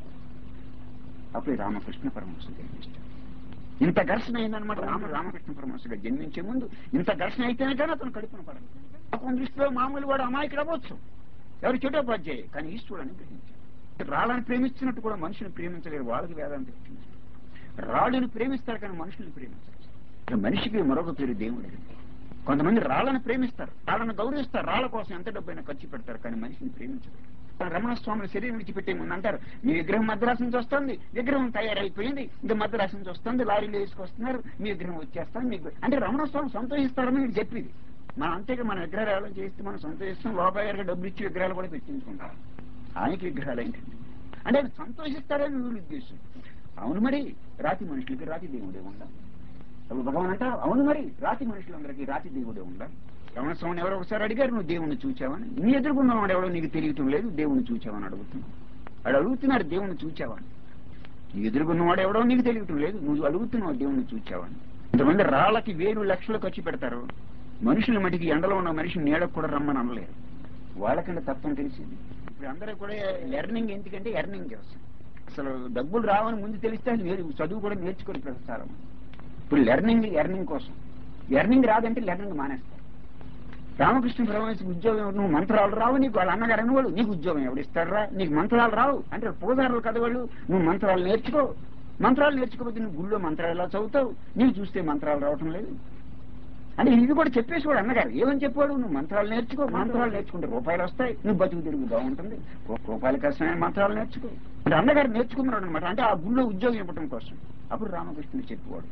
అప్పుడు రామకృష్ణ పరమహంస జన్మిస్తాడు. ఇంత ఘర్షణ అయిందనమాట. రామ రామకృష్ణ పరమహంసగా జన్మించే ముందు ఇంత ఘర్షణ అయితేనే కానీ అతను కడుపున పడదు. అతని దృష్టిలో మామూలు వాడు అమాయకుడు అవ్వచ్చు, ఎవరు చట్టోపాధ్యాయ, కానీ ఈశ్వరుడు గ్రహించాడు. రాళ్ళని ప్రేమిస్తున్నట్టు కూడా మనుషుని ప్రేమించలేరు, వాళ్ళకి వేదాంతం చెప్పింది. రాళ్ళని ప్రేమిస్తారు కానీ మనుషుల్ని ప్రేమించారు. మనిషికి మరొక పేరు దేవుడు. కొంతమంది రాళ్ళని ప్రేమిస్తారు, రాళ్ళను గౌరవిస్తారు, రాళ్ల కోసం ఎంత డబ్బైనా ఖర్చు పెడతారు, కానీ మనిషిని ప్రేమించరు. రమణ స్వామిని శరీరం విడిచిపెట్టే ముందు అంటారు, మీ విగ్రహం మద్రాసు నుంచి వస్తుంది, విగ్రహం తయారైపోయింది, ఇంకా మద్రాసు నుంచి వస్తుంది, లారీలు వేసుకొస్తున్నారు, మీ విగ్రహం వచ్చేస్తాను మీకు అంటే రమణ స్వామి సంతోషిస్తారని మీరు చెప్పింది. మనం అంతేగా మన విగ్రహాలు చేస్తే మనం సంతోషిస్తాం, లోబాయి గారికి డబ్బులు ఇచ్చి విగ్రహాలు కూడా పెట్టించుకుంటాం. ఆయనకి విగ్రహాలు ఏంటండి అంటే ఆయన సంతోషిస్తారని వీళ్ళ ఉద్దేశం. అవును మరి రాతి మనుషులకి రాతి దేవుడే ఉండాలి. అప్పుడు భగవాన్ అంటారు, అవును మరి రాతి మనుషులందరికీ రాతి దేవుడే ఉండాలి. రమణ స్వామిని ఎవరో ఒకసారి అడిగారు, నువ్వు దేవుణ్ణి చూచావని. నీ ఎదుర్కొన్నవాడు ఎవడో నీకు తెలియటం లేదు, దేవుణ్ణి చూచావని అడుగుతున్నావు. వాడు అడుగుతున్నారు దేవుణ్ణి చూచావని. నీ ఎదుర్కొన్నవాడు ఎవడో నీకు తెలియటం లేదు, నువ్వు అడుగుతున్నావు దేవుణ్ణి చూచావని. ఇంతమంది రాళ్ళకి వేలు లక్షలు ఖర్చు పెడతారు, మనుషుల మటుకి ఎండలో ఉన్న మనిషి నీడకు కూడా రమ్మని అనలేరు. వాళ్ళకంటే తత్వం తెలిసింది. ఇప్పుడు అందరూ కూడా లెర్నింగ్ ఎందుకంటే ఎర్నింగ్ కోసం. అసలు డబ్బులు రావని ముందు తెలిస్తే చదువు కూడా నేర్చుకొని ప్రస్తారం. ఇప్పుడు లెర్నింగ్ ఎర్నింగ్ కోసం. ఎర్నింగ్ రాదంటే లెర్నింగ్ మానేస్తారు. రామకృష్ణ పరమహంస ఉద్యోగం, నువ్వు మంత్రాలు రావు, నీకు వాళ్ళ అన్నగారు అనేవాడు, నీకు ఉద్యోగం ఎవడిస్తారా, నీకు మంత్రాలు రావు అంటే పూజారులు కదా వాళ్ళు, నువ్వు మంత్రాలు నేర్చుకో, మంత్రాలు నేర్చుకోకపోతే నువ్వు గుళ్ళో మంత్రాలు ఎలా చదువుతావు, నీకు చూస్తే మంత్రాలు రావటం లేదు అంటే ఇది కూడా చెప్పేసేవాడు అన్నగారు. ఏమని చెప్పాడు, నువ్వు మంత్రాలు నేర్చుకో, మంత్రాలు నేర్చుకుంటే రూపాయలు వస్తాయి, నువ్వు బతుకు తిరుగు బాగుంటుంది, రూపాయల కష్టమైన మంత్రాలు నేర్చుకో అంటే అన్నగారు నేర్చుకున్నాడు అనమాట. అంటే ఆ గుళ్ళో ఉద్యోగం ఇవ్వటం కోసం. అప్పుడు రామకృష్ణుడు చెప్పేవాడు,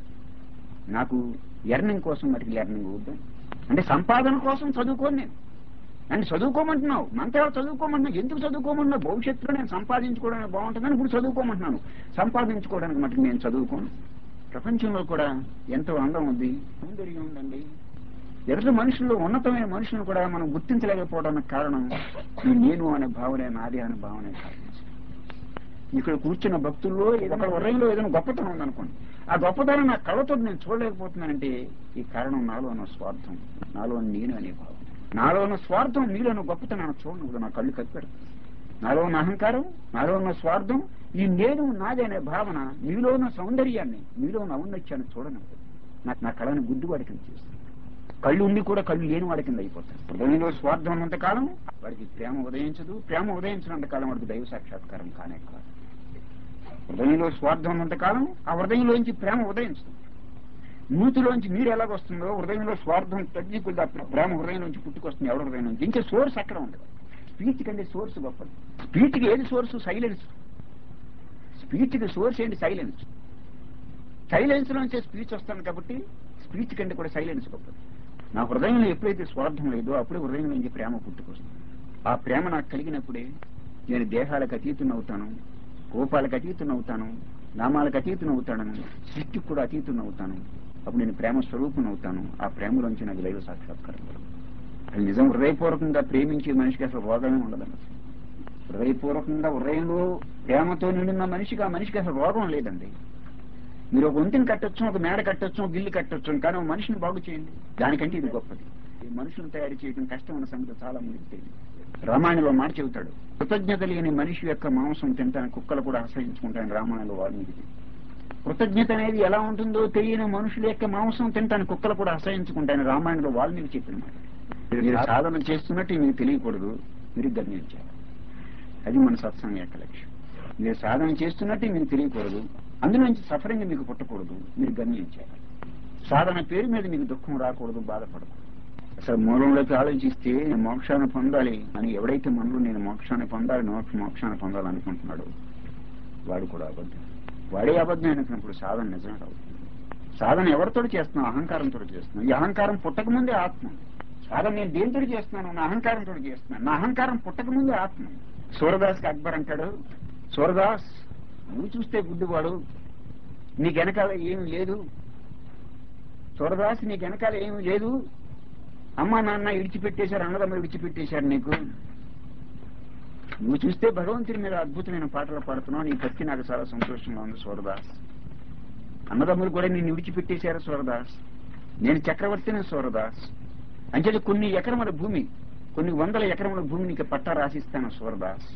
నాకు ఎర్నింగ్ కోసం మటుకు లెర్నింగ్ వద్దు అంటే సంపాదన కోసం చదువుకోను నేను అంటే చదువుకోమంటున్నావు, మంత్రాలు చదువుకోమంటున్నావు, ఎందుకు చదువుకోమంటున్నావు, భవిష్యత్తులో నేను సంపాదించుకోవడానికి బాగుంటుందని ఇప్పుడు చదువుకోమంటున్నాను. సంపాదించుకోవడానికి మటుకు నేను చదువుకోను. ప్రపంచంలో కూడా ఎంతో అందం ఉంది, సౌందర్యం ఉందండి. ఎదుటి మనుషుల్లో ఉన్నతమైన మనుషులను కూడా మనం గుర్తించలేకపోవడానికి కారణం ఈ నేను అనే భావనే, నాదే అనే భావనే కారణం. ఇక్కడ కూర్చున్న భక్తుల్లో ఒక హృదయంలో ఏదైనా గొప్పతనం ఉందనుకోండి, ఆ గొప్పతనం నా కళ్ళతో నేను చూడలేకపోతున్నానంటే ఈ కారణం నాలో ఉన్న స్వార్థం, నాలో నేను అనే భావం. నాలో ఉన్న స్వార్థం మీలోని గొప్పతనాన్ని చూడను, నా కళ్ళు కప్పెడతాను. నాలో ఉన్న అహంకారం, నాలో ఉన్న స్వార్థం, ఈ నేను నాది అనే భావన, మీలో ఉన్న సౌందర్యాన్ని, మీలో ఉన్న ఔన్నత్యాన్ని చూడను. నాకు నా కళను గుడ్డివాడికి చేస్తాను. కళ్ళు ఉండి కూడా కళ్ళు లేని వాడి కింద అయిపోతాను. హృదయంలో స్వార్థం ఉన్నంతకాలం వాడికి ప్రేమ ఉదయించదు, ప్రేమ ఉదయించినంతకాలం వాడికి దైవ సాక్షాత్కారం కానే కాదు. హృదయంలో స్వార్థం ఉన్నంతకాలం ఆ హృదయంలోంచి ప్రేమ ఉదయించదు. మూతిలోంచి నీరు ఎలాగొస్తుందో హృదయంలో స్వార్థం తగ్గి కొద్ది ప్రేమ హృదయంలోంచి పుట్టుకొస్తుంది. ఎవరి హృదయం నుంచి ఇంకా సోర్స్ అక్కడ ఉండదు. స్పీచ్ కంటే సోర్స్ గొప్పది. స్పీచ్కి ఏది సోర్సు? సైలెన్స్. స్పీచ్కి సోర్స్ ఏంటి? సైలెన్స్. సైలెన్స్ నుంచే స్పీచ్ వస్తుంది కాబట్టి స్పీచ్ కంటే కూడా సైలెన్స్ గొప్పది. నా హృదయంలో ఎప్పుడైతే స్వార్థం లేదో అప్పుడే హృదయం నుంచి ప్రేమ పుట్టుకొస్తుంది. ఆ ప్రేమ నాకు కలిగినప్పుడే నేను దేహాలకు అతీతుని అవుతాను, కోపాలకు అతీతుని అవుతాను, నామాలకు అతీతుని అవుతాను, సృష్టికి కూడా అతీతుని అవుతాను. అప్పుడు నేను ప్రేమ స్వరూపుని అవుతాను. ఆ ప్రేమలోంచి నాకు దైవ సాక్షాత్కారం కలుగుతుంది. అది నిజం. హృదయపూర్వకంగా ప్రేమించే మనిషికి అసలు రోగమే ఉండదండి. హృదయపూర్వకంగా హృదయంలో ప్రేమతో నిండిన మనిషికి ఆ మనిషికి అసలు రోగం లేదండి. మీరు ఒక వంతెన కట్టొచ్చు, ఒక మేడ కట్టొచ్చు, ఒక గిల్లు కట్టొచ్చు, కానీ ఒక మనిషిని బాగు చేయండి, దానికంటే ఇది గొప్పది. ఈ మనుషులను తయారు చేయడం కష్టం అన్న సంగతి చాలా మందికి తెలియదు. రామాయణంలో మాట చెబుతాడు, కృతజ్ఞత లేని మనిషి యొక్క మాంసం తింటాను కుక్కలు కూడా ఆశ్రయించుకుంటాను. రామాయణంలో వాల్మీకి కృతజ్ఞత అనేది ఎలా ఉంటుందో తెలియని మనుషుల యొక్క మాంసం తింటాను కుక్కలు కూడా ఆశ్రయించుకుంటాను. రామాయణంలో వాల్మీకి చెప్పిన మాట. మీరు సాధన చేస్తున్నట్టు మీకు తెలియకూడదు, మీరు గమనించాలి. అది మన సత్సంగం యొక్క లక్ష్యం. మీరు సాధన చేస్తున్నట్టు మీకు తెలియకూడదు, అందులోంచి సఫరింగ్ మీకు పుట్టకూడదు, మీరు గమనించాలి. సాధన పేరు మీద మీకు దుఃఖం రాకూడదు, బాధపడకూడదు. అసలు మూలంలోకి ఆలోచిస్తే నేను మోక్షాన్ని పొందాలి అని ఎవడైతే మనలో నేను మోక్షాన్ని పొందాలి మోక్ష మోక్షాన్ని పొందాలనుకుంటున్నాడు వాడు కూడా అబద్ధం. వాడే అబద్ధం అనుకున్నప్పుడు సాధన నిజమే అవుతుంది. సాధన ఎవరితో చేస్తున్నాం? అహంకారంతో చేస్తున్నాం. ఈ అహంకారం పుట్టక ముందే ఆత్మ. సాధన నేను దేనితో చేస్తున్నాను? నా అహంకారంతో చేస్తున్నాను. నా అహంకారం పుట్టక ముందే ఆత్మ. సూరదాస్ కి అక్బర్ అంటాడు, సూరదాస్ నువ్వు చూస్తే గుడ్డివాడు, నీకు వెనకాల ఏమి లేదు. సూరదాస్ నీకు వెనకాల ఏమి లేదు. అమ్మ నాన్న విడిచిపెట్టేశారు, అన్నదమ్ములు విడిచిపెట్టేశారు. నీకు నువ్వు చూస్తే భగవంతుడి మీద అద్భుతమైన పాటలు పాడుతున్నావు, నీ భక్తి నాకు చాలా సంతోషంగా ఉంది సూరదాస్. అన్నదమ్ములు కూడా నిన్ను విడిచిపెట్టేశారు సూరదాస్. నేను చక్రవర్తిని సూరదాస్. అంచేది కొన్ని ఎకరముల భూమి, కొన్ని వందల ఎకరముల భూమి నీకు పట్టా రాసిస్తాను సూరదాస్.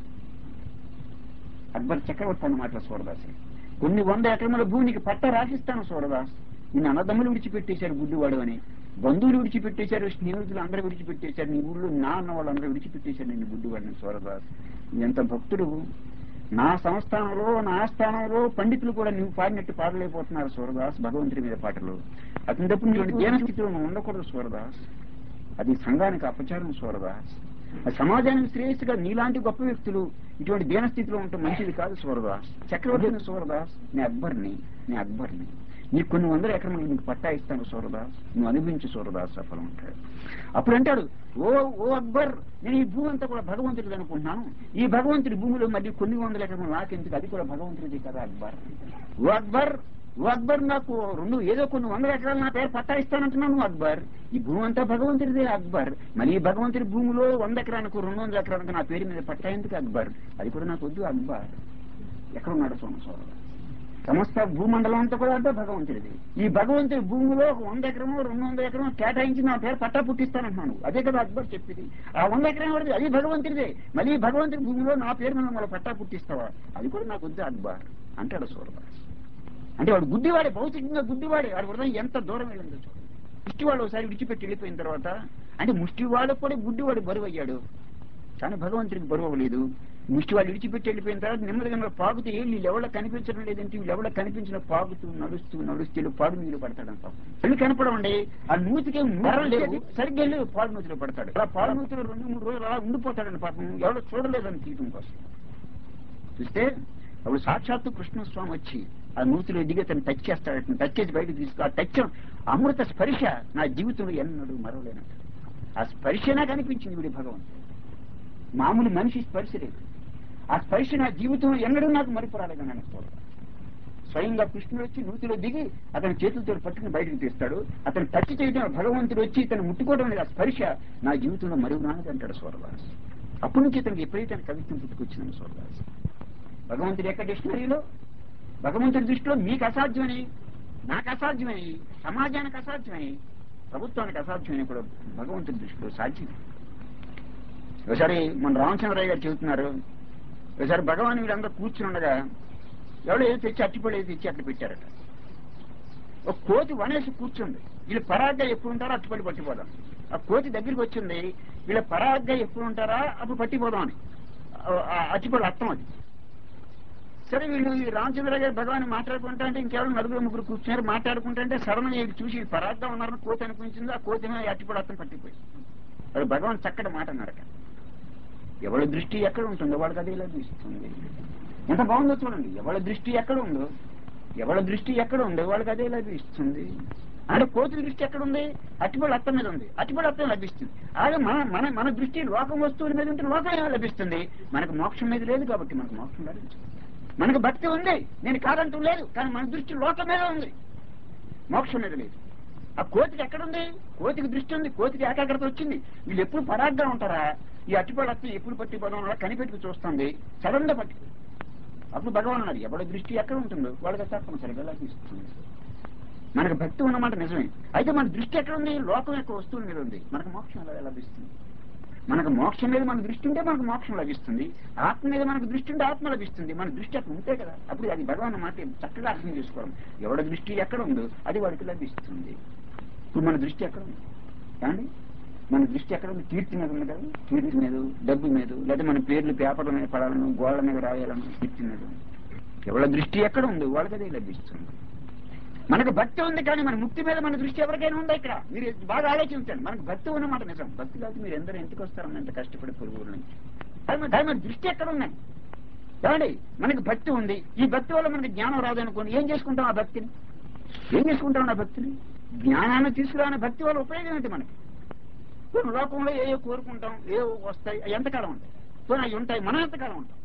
అక్బర్ చక్రవర్తి అన్నమాట సూరదాస్. కొన్ని వంద ఎకరముల భూమి నీకు పట్టా రాసిస్తాను సూరదాస్. నిన్ను అన్నదమ్ములు విడిచిపెట్టేశారు గుడ్డివాడు అని, బంధువులు విడిచిపెట్టేశారు, స్నేహితులు అందరూ విడిచిపెట్టేశారు, నీ ఊళ్ళో నా అన్న వాళ్ళందరూ విడిచిపెట్టేశారు నిన్ను గుడ్డివాడిని సూరదాస్. ఎంత భక్తుడు. నా సంస్థానంలో నా ఆస్థానంలో పండితులు కూడా నువ్వు పాడినట్టు పాడలేకపోతున్నారు సూరదాస్ భగవంతుడి మీద పాటలు. అతనిటప్పుడు నీ దీనస్థితిలో నువ్వు ఉండకూడదు సూరదాస్. అది సంఘానికి అపచారం సూరదాస్. సమాజానికి శ్రేయస్సుగా నీలాంటి గొప్ప వ్యక్తులు ఇటువంటి దీనస్థితిలో ఉంటే మంచిది కాదు సూరదాస్. చక్రవర్తిని సూరదాస్, నీ అక్బర్ని నీ అక్బర్ని నీకు కొన్ని వందల ఎకరములు నీకు పట్టా ఇస్తాను సూరదాస్, నువ్వు అనుభవించి సూరదాస్ సఫలం ఉంటాడు. అప్పుడు అంటాడు, ఓ ఓ అక్బర్, నేను ఈ భూమి అంతా కూడా భగవంతుడిది అనుకుంటున్నాను. ఈ భగవంతుడి భూమిలో మళ్ళీ కొన్ని వందల ఎకరములు నాకెందుకు, అది కూడా భగవంతుడిది కదా అక్బర్. ఓ అక్బర్ ఓ అక్బర్ నాకు రెండు ఏదో కొన్ని వందల ఎకరాలు నా పేరు పట్టా ఇస్తానంటున్నాను నువ్వు అక్బర్. ఈ భూమి అంతా భగవంతుడిదే అక్బర్. మళ్ళీ ఈ భగవంతుడి భూమిలో వంద ఎకరానికి రెండు వందల ఎకరానికి నా పేరు మీద పట్టా ఎందుకు అక్బర్, అది కూడా నాకు వద్దు అక్బర్. ఎక్కడున్నాడు సోమ సోదరు? సమస్త భూమండలం అంతా కూడా అంటే భగవంతుడిది. ఈ భగవంతుడి భూమిలో ఒక వంద ఎకరము రెండు వందల ఎకరం కేటాయించి నా పేరు పట్టా పుట్టిస్తానంటున్నాను, అదే కదా అక్బర్ చెప్పింది. ఆ వంద ఎకరం పడితే అది భగవంతుడిదే, మళ్ళీ భగవంతుడి భూమిలో నా పేరు మీద మళ్ళీ పట్టా పుట్టిస్తావా, అది కూడా నాకు వద్దు అక్బర్ అంటాడు సూరదాస్. అంటే వాడు గుడ్డివాడే, భౌతికంగా గుడ్డివాడే. వాడి హృదయం ఎంత దూరం వెళ్ళిందో చూడండి. ముష్టివాడు ఒకసారి విడిచిపెట్టి వెళ్ళిపోయిన తర్వాత, అంటే ముష్టివాడు కూడా గుడ్డివాడు బరువు అయ్యాడు, కానీ భగవంతుడికి బరువు అవ్వలేదు. ముష్టివాడు విడిచిపెట్టి వెళ్ళిపోయిన తర్వాత నెమ్మదిగా పాకుతూ వెళ్ళి వీళ్ళు ఎవరికి కనిపించడం లేదంటే వీళ్ళు ఎవరికి కనిపించిన పాకుతూ నడుస్తూ నడుస్తూ పాడు నీళ్ళు పడతాడని పాపం. వెళ్ళి కనపడవండి, ఆ నూతికే మరం లేదు, సరిగ్గా వెళ్ళి పాడు నూతిలో పడతాడు. అలా పాడు నూతిలో రెండు మూడు రోజులు అలా ఉండిపోతాడని పాపం, ఎవరో చూడలేదని తీయటం కోసం. చూస్తే అప్పుడు సాక్షాత్తు కృష్ణస్వామి వచ్చి ఆ నూతిలో దిగి తను టచ్ చేస్తాడు. టచ్ చేసి బయటకు తీసుకు ఆ టచ్ అమృత స్పర్శ నా జీవితంలో ఎన్నడూ మరవలేనట్టు. ఆ స్పర్శ నాకు అనిపించింది వీడి భగవంతుడు. మామూలు మనిషి స్పర్శ లేదు. ఆ స్పర్శ నా జీవితంలో ఎన్నడూ నాకు మరిపురాలేదని అనుకోవాలి. స్వయంగా కృష్ణుడు వచ్చి నూతిలో దిగి అతని చేతులతో పట్టుకుని బయటకు తీస్తాడు. అతను టచ్ చేయడం భగవంతుడు వచ్చి తను ముట్టుకోవడం లేదు. ఆ స్పర్శ నా జీవితంలో మరుగు నానది అంటాడు సూరదాస్. అప్పటి నుంచి తనకి ఎప్పుడైతే కవిత్వం పుట్టుకొచ్చిందని సూరదాస్. భగవంతుడి యొక్క డిక్షనరీలో భగవంతుడి దృష్టిలో మీకు అసాధ్యమని, నాకు అసాధ్యమని, సమాజానికి అసాధ్యమని, ప్రభుత్వానికి అసాధ్యమని కూడా భగవంతుడి దృష్టిలో సాధ్యం. ఒకసారి మన రామచంద్రయ్య గారు చెబుతున్నారు, ఒకసారి భగవాన్ వీళ్ళందరూ కూర్చుని ఉండగా ఎవడో ఏదో తెచ్చి అట్టిపడి తెచ్చి అట్లా పెట్టారట. ఒక కోతి వనేసి కూర్చుంది. వీళ్ళు పరాగ్గా ఎప్పుడు ఉంటారో అట్టిపడి పట్టిపోదాం. ఆ కోతి దగ్గరికి వచ్చింది, వీళ్ళ పరాగ్గా ఎప్పుడు ఉంటారా అప్పుడు పట్టిపోదాం అని అట్టిపడి అర్థం అది. సరే వీళ్ళు రామచంద్ర గారు భగవాన్ మాట్లాడుకుంటా అంటే ఇంకెవరు నలుగురు ముగ్గురు కూర్చున్నారు. మాట్లాడుకుంటా అంటే సడన్ గా చూసి పరాగ్గా ఉన్నారని కోతి అనిపించింది. ఆ కోతి అట్టిపడి అర్థం పట్టిపోయింది. అది భగవాన్ చక్కటి మాట అన్నారట, ఎవరి దృష్టి ఎక్కడ ఉంటుందో వాడికి అదే లభిస్తుంది. ఎంత బాగుందో చూడండి. ఎవరి దృష్టి ఎక్కడ ఉందో ఎవరి దృష్టి ఎక్కడ ఉందో వాడికి అదే లభిస్తుంది. అంటే కోతి దృష్టి ఎక్కడ ఉంది? అట్టిపడి అత్తం మీద ఉంది, అట్టిపడి అత్తం లభిస్తుంది. అలాగే మన మన మన దృష్టి లోకం వస్తువుల మీద ఉంటే లోకమే లభిస్తుంది. మనకు మోక్షం మీద లేదు కాబట్టి మనకు మోక్షం లభించదు. మనకు భక్తి ఉంది, నేను కాదంటూ లేదు, కానీ మన దృష్టి లోకం మీద ఉంది, మోక్షం మీద లేదు. ఆ కోతికి ఎక్కడుంది? కోతికి దృష్టి ఉంది, కోతికి ఏకాగ్రత వచ్చింది. వీళ్ళు ఎప్పుడు పరాగ్గా ఉంటారా? ఈ అట్టిపడి అత్తం ఎప్పుడు పట్టి భగవాన్ కనిపెట్టుకు చూస్తుంది, సడన్ గా పట్టి. అప్పుడు భగవాన్ అన్నారు, ఎవరి దృష్టి ఎక్కడ ఉంటుందో వాళ్ళకి తప్పనిసరిగా లభిస్తుంది. మనకు భక్తి ఉన్నమాట నిజమే, అయితే మన దృష్టి ఎక్కడ ఉంది? లోకం యొక్క వస్తువుల మీద ఉంది. మనకు మోక్షం ఎలా లభిస్తుంది? మనకు మోక్షం మీద మన దృష్టి ఉంటే మనకు మోక్షం లభిస్తుంది. ఆత్మ మీద మనకు దృష్టి ఉంటే ఆత్మ లభిస్తుంది. మన దృష్టి అక్కడ ఉంటే కదా, అప్పుడు అది భగవాన్ మాట చక్కగా అర్థం చేసుకోవడం. ఎవరి దృష్టి ఎక్కడ ఉందో అది వాడికి లభిస్తుంది. ఇప్పుడు మన దృష్టి ఎక్కడ ఉంది కానీ మన దృష్టి ఎక్కడ ఉంది? కీర్తి మీద ఉంది కదా, కీర్తి మీద, డబ్బు మీద, లేదా మన పేర్లు పేపర్ల మీద పడాలను, గోళ్ల మీద రాయాలను, కీర్తి మీద. ఎవరి దృష్టి ఎక్కడ ఉందో వాళ్ళకి అదే లభిస్తుంది. మనకు భక్తి ఉంది కానీ మన ముక్తి మీద మన దృష్టి ఎవరికైనా ఉందా? ఇక్కడ మీరు బాగా ఆలోచించండి. మనకు భక్తి ఉన్నమాట నిజం. భక్తి కాదు మీరు ఎందరూ ఎందుకు వస్తారని ఎంత కష్టపడి పురుగుల నుంచి. కానీ మన దృష్టి ఎక్కడ ఉన్నాయి? ఏమండి, మనకు భక్తి ఉంది, ఈ భక్తి వల్ల మనకి జ్ఞానం రాదనుకోండి, ఏం చేసుకుంటాం ఆ భక్తిని? ఏం చేసుకుంటాం ఆ భక్తిని? జ్ఞానాన్ని తీసుకురాని భక్తి వల్ల ఉపయోగం ఏంటి మనకి? కొన్ని లోకంలో ఏవో కోరుకుంటాం, ఏవో వస్తాయి, అవి ఎంతకాలం ఉంటాయి? కొన్ని అవి ఉంటాయి, మనం ఎంతకాలం ఉంటాం?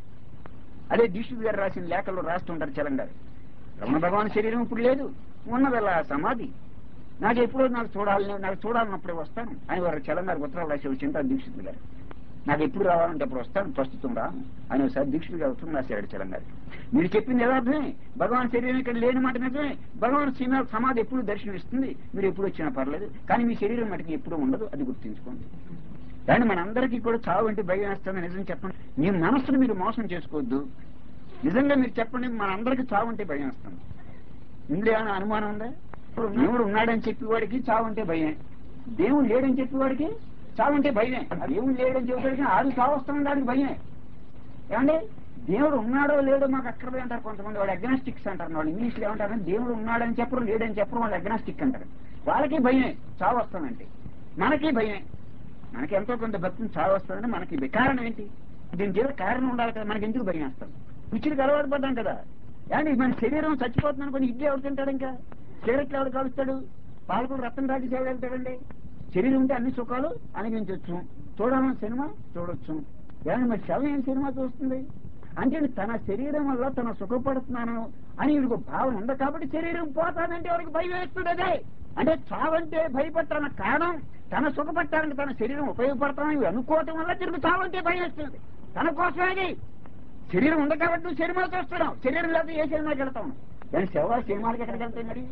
అదే దీక్షిత్ గారు రాసిన లేఖల్లో రాస్తుంటారు చలం గారు. రమణ భగవాన్ శరీరం ఇప్పుడు లేదు, ఉన్నదల్లా సమాధి. నాకు ఎప్పుడో నాకు చూడాలని నాకు చూడాలన్నప్పుడే వస్తాను అని వారు చలం గారు ఉత్తరాలు రాసి వచ్చింటారు దీక్షిత్ గారు. నాకు ఎప్పుడు రావాలంటే అప్పుడు వస్తాను, ప్రస్తుతం రా అని ఒకసారి దీక్షిత్ గారు ఉత్తరం రాశాడు చలం గారు. మీరు చెప్పింది యథార్థమే, భగవాన్ శరీరం ఇక్కడ లేని మాట నిజమే. భగవాన్ సీమ సమాధి ఎప్పుడు దర్శనం ఇస్తుంది, మీరు ఎప్పుడు వచ్చినా పర్లేదు, కానీ మీ శరీరం మటుకు ఎప్పుడూ ఉండదు, అది గుర్తుంచుకోండి. కానీ మనందరికీ కూడా చావు అంటే భయం వేస్తుందని నిజం చెప్పండి. మీ మనస్సును మీరు మోసం చేసుకోవద్దు. నిజంగా మీరు చెప్పండి, మనందరికీ చావు అంటే భయం వేస్తుంది. ఇందులో ఏమైనా అనుమానం ఉందా? ఇప్పుడు దేవుడు ఉన్నాడని చెప్పేవాడికి చావు అంటే భయమే, దేవుడు లేడని చెప్పేవాడికి చావు అంటే భయమే. దేవుడు లేడని చెప్పేవాడికి ఆడు చావు వస్తామని దానికి భయమే. ఏమండి, దేవుడు ఉన్నాడో లేడో మాకు అక్కడ అంటారు కొంతమంది, వాడు అగ్నాస్టిక్స్ అంటారు. వాళ్ళు ఇంగ్లీష్ లో ఏమంటారు? దేవుడు ఉన్నాడని చెప్పరు, లేడని చెప్పరు, వాళ్ళు అగ్నాస్టిక్ అంటారు. వాళ్ళకి భయమే చావు వస్తానంటే. మనకి భయమే, మనకి ఎంతో కొంత భక్తిని చావు వస్తుందంటే మనకి భయం. కారణం ఏంటి? దీనికి ఏదో కారణం ఉండాలి కదా, మనకి ఎందుకు భయం వేస్తాం? రుచికి అలవాటు పడ్డాం కదా. ఏమండి, మన శరీరం చచ్చిపోతుంది అనుకోని ఇడ్లీ ఎవరు తింటాడు? ఇంకా సిగరెట్లు ఎవరు కాలుస్తాడు? పాలకుడు రక్తం రాజు సేవ వెళ్తాడండి. శరీరం ఉంటే అన్ని సుఖాలు అనిపించవచ్చు, చూడాలని సినిమా చూడొచ్చు. ఏమండి, మరి శవం ఏం సినిమా చూస్తుంది అంటే తన శరీరం వల్ల తన సుఖపడుతున్నాను అని వీడికి భావన ఉంది కాబట్టి శరీరం పోతానంటే వాడికి భయం వేస్తుంది. అదే అంటే చావంటే భయపడటానికి కారణం తన సుఖపడటానికి తన శరీరం ఉపయోగపడతానని అనుకోవటం వల్ల తిరుగు చావంటే భయం వేస్తుంది. తన కోసమే శరీరం ఉంది కాబట్టి నువ్వు సినిమా చూస్తున్నావు, శరీరం లేకపోతే ఏ సినిమాకి వెళ్తావు? కానీ శవ సినిమాలకి ఎక్కడికి వెళ్తాయి? మరి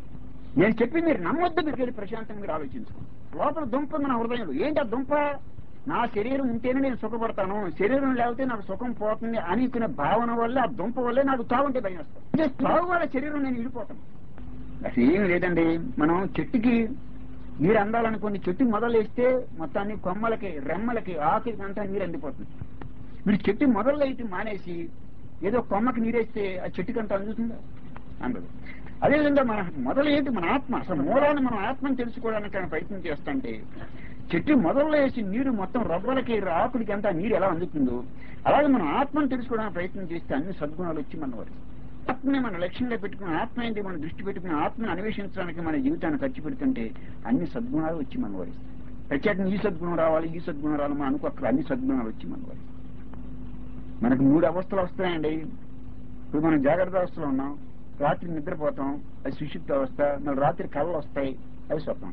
నేను చెప్పి మీరు నమ్మొద్దు, మీరు వెళ్ళి ప్రశాంతంగా మీరు ఆలోచించుకోండి. లోపల దుంప ఉంది నా హృదయంలో. ఏంటి ఆ దుంప? నా శరీరం ఉంటేనే నేను సుఖపడతాను, శరీరం లేకపోతే నాకు సుఖం పోతుంది అనుకునే భావన వల్ల ఆ దుంప వల్లే నాకు చావుంటే భయం వస్తాను. అంటే చావు వల్ల శరీరం నేను విడిపోతాను. అసలు ఏమి లేదండి. మనం చెట్టుకి నీరు అందాలనుకోండి, చెట్టు మొదలు వేస్తే మొత్తాన్ని కొమ్మలకి, రెమ్మలకి, ఆకులకి అంతా నీరు అందిపోతుంది. మీరు చెట్టు మొదలు అయితే మానేసి ఏదో కొమ్మకి నీరేస్తే ఆ చెట్టుకంతా అందుతుందా? అందదు. అదేవిధంగా మన మొదలు ఏంటి? మన ఆత్మ. అసలు మూలాన్ని మనం ఆత్మని తెలుసుకోవడానికి ప్రయత్నం చేస్తుంటే చెట్టు మొదల్లో వేసి నీరు మొత్తం రవ్వలకి, ఆకులకి అంతా నీరు ఎలా అందుతుందో అలాగే మనం ఆత్మను తెలుసుకోవడానికి ప్రయత్నం చేస్తే అన్ని సద్గుణాలు వచ్చి మన వారు. ఆత్మని మన లక్ష్యంగా పెట్టుకుని, ఆత్మ ఏంటి మన దృష్టి పెట్టుకుని ఆత్మను అన్వేషించడానికి మన జీవితాన్ని ఖర్చు పెడుతుంటే అన్ని సద్గుణాలు వచ్చి మన వారు. ప్రత్యేకంగా ఈ సద్గుణం రావాలి, ఈ సద్గుణం రావాలి మనం అనుకో, అక్కడ అన్ని సద్గుణాలు వచ్చి మన వారు. మనకు మూడు అవస్థలు వస్తాయండి. ఇప్పుడు మనం జాగ్రత్త అవస్థలో ఉన్నాం, రాత్రి నిద్రపోతాం, అది సుషుప్త అవస్థ. మళ్ళీ రాత్రి కళ్ళు వస్తాయి, అది స్వప్నం.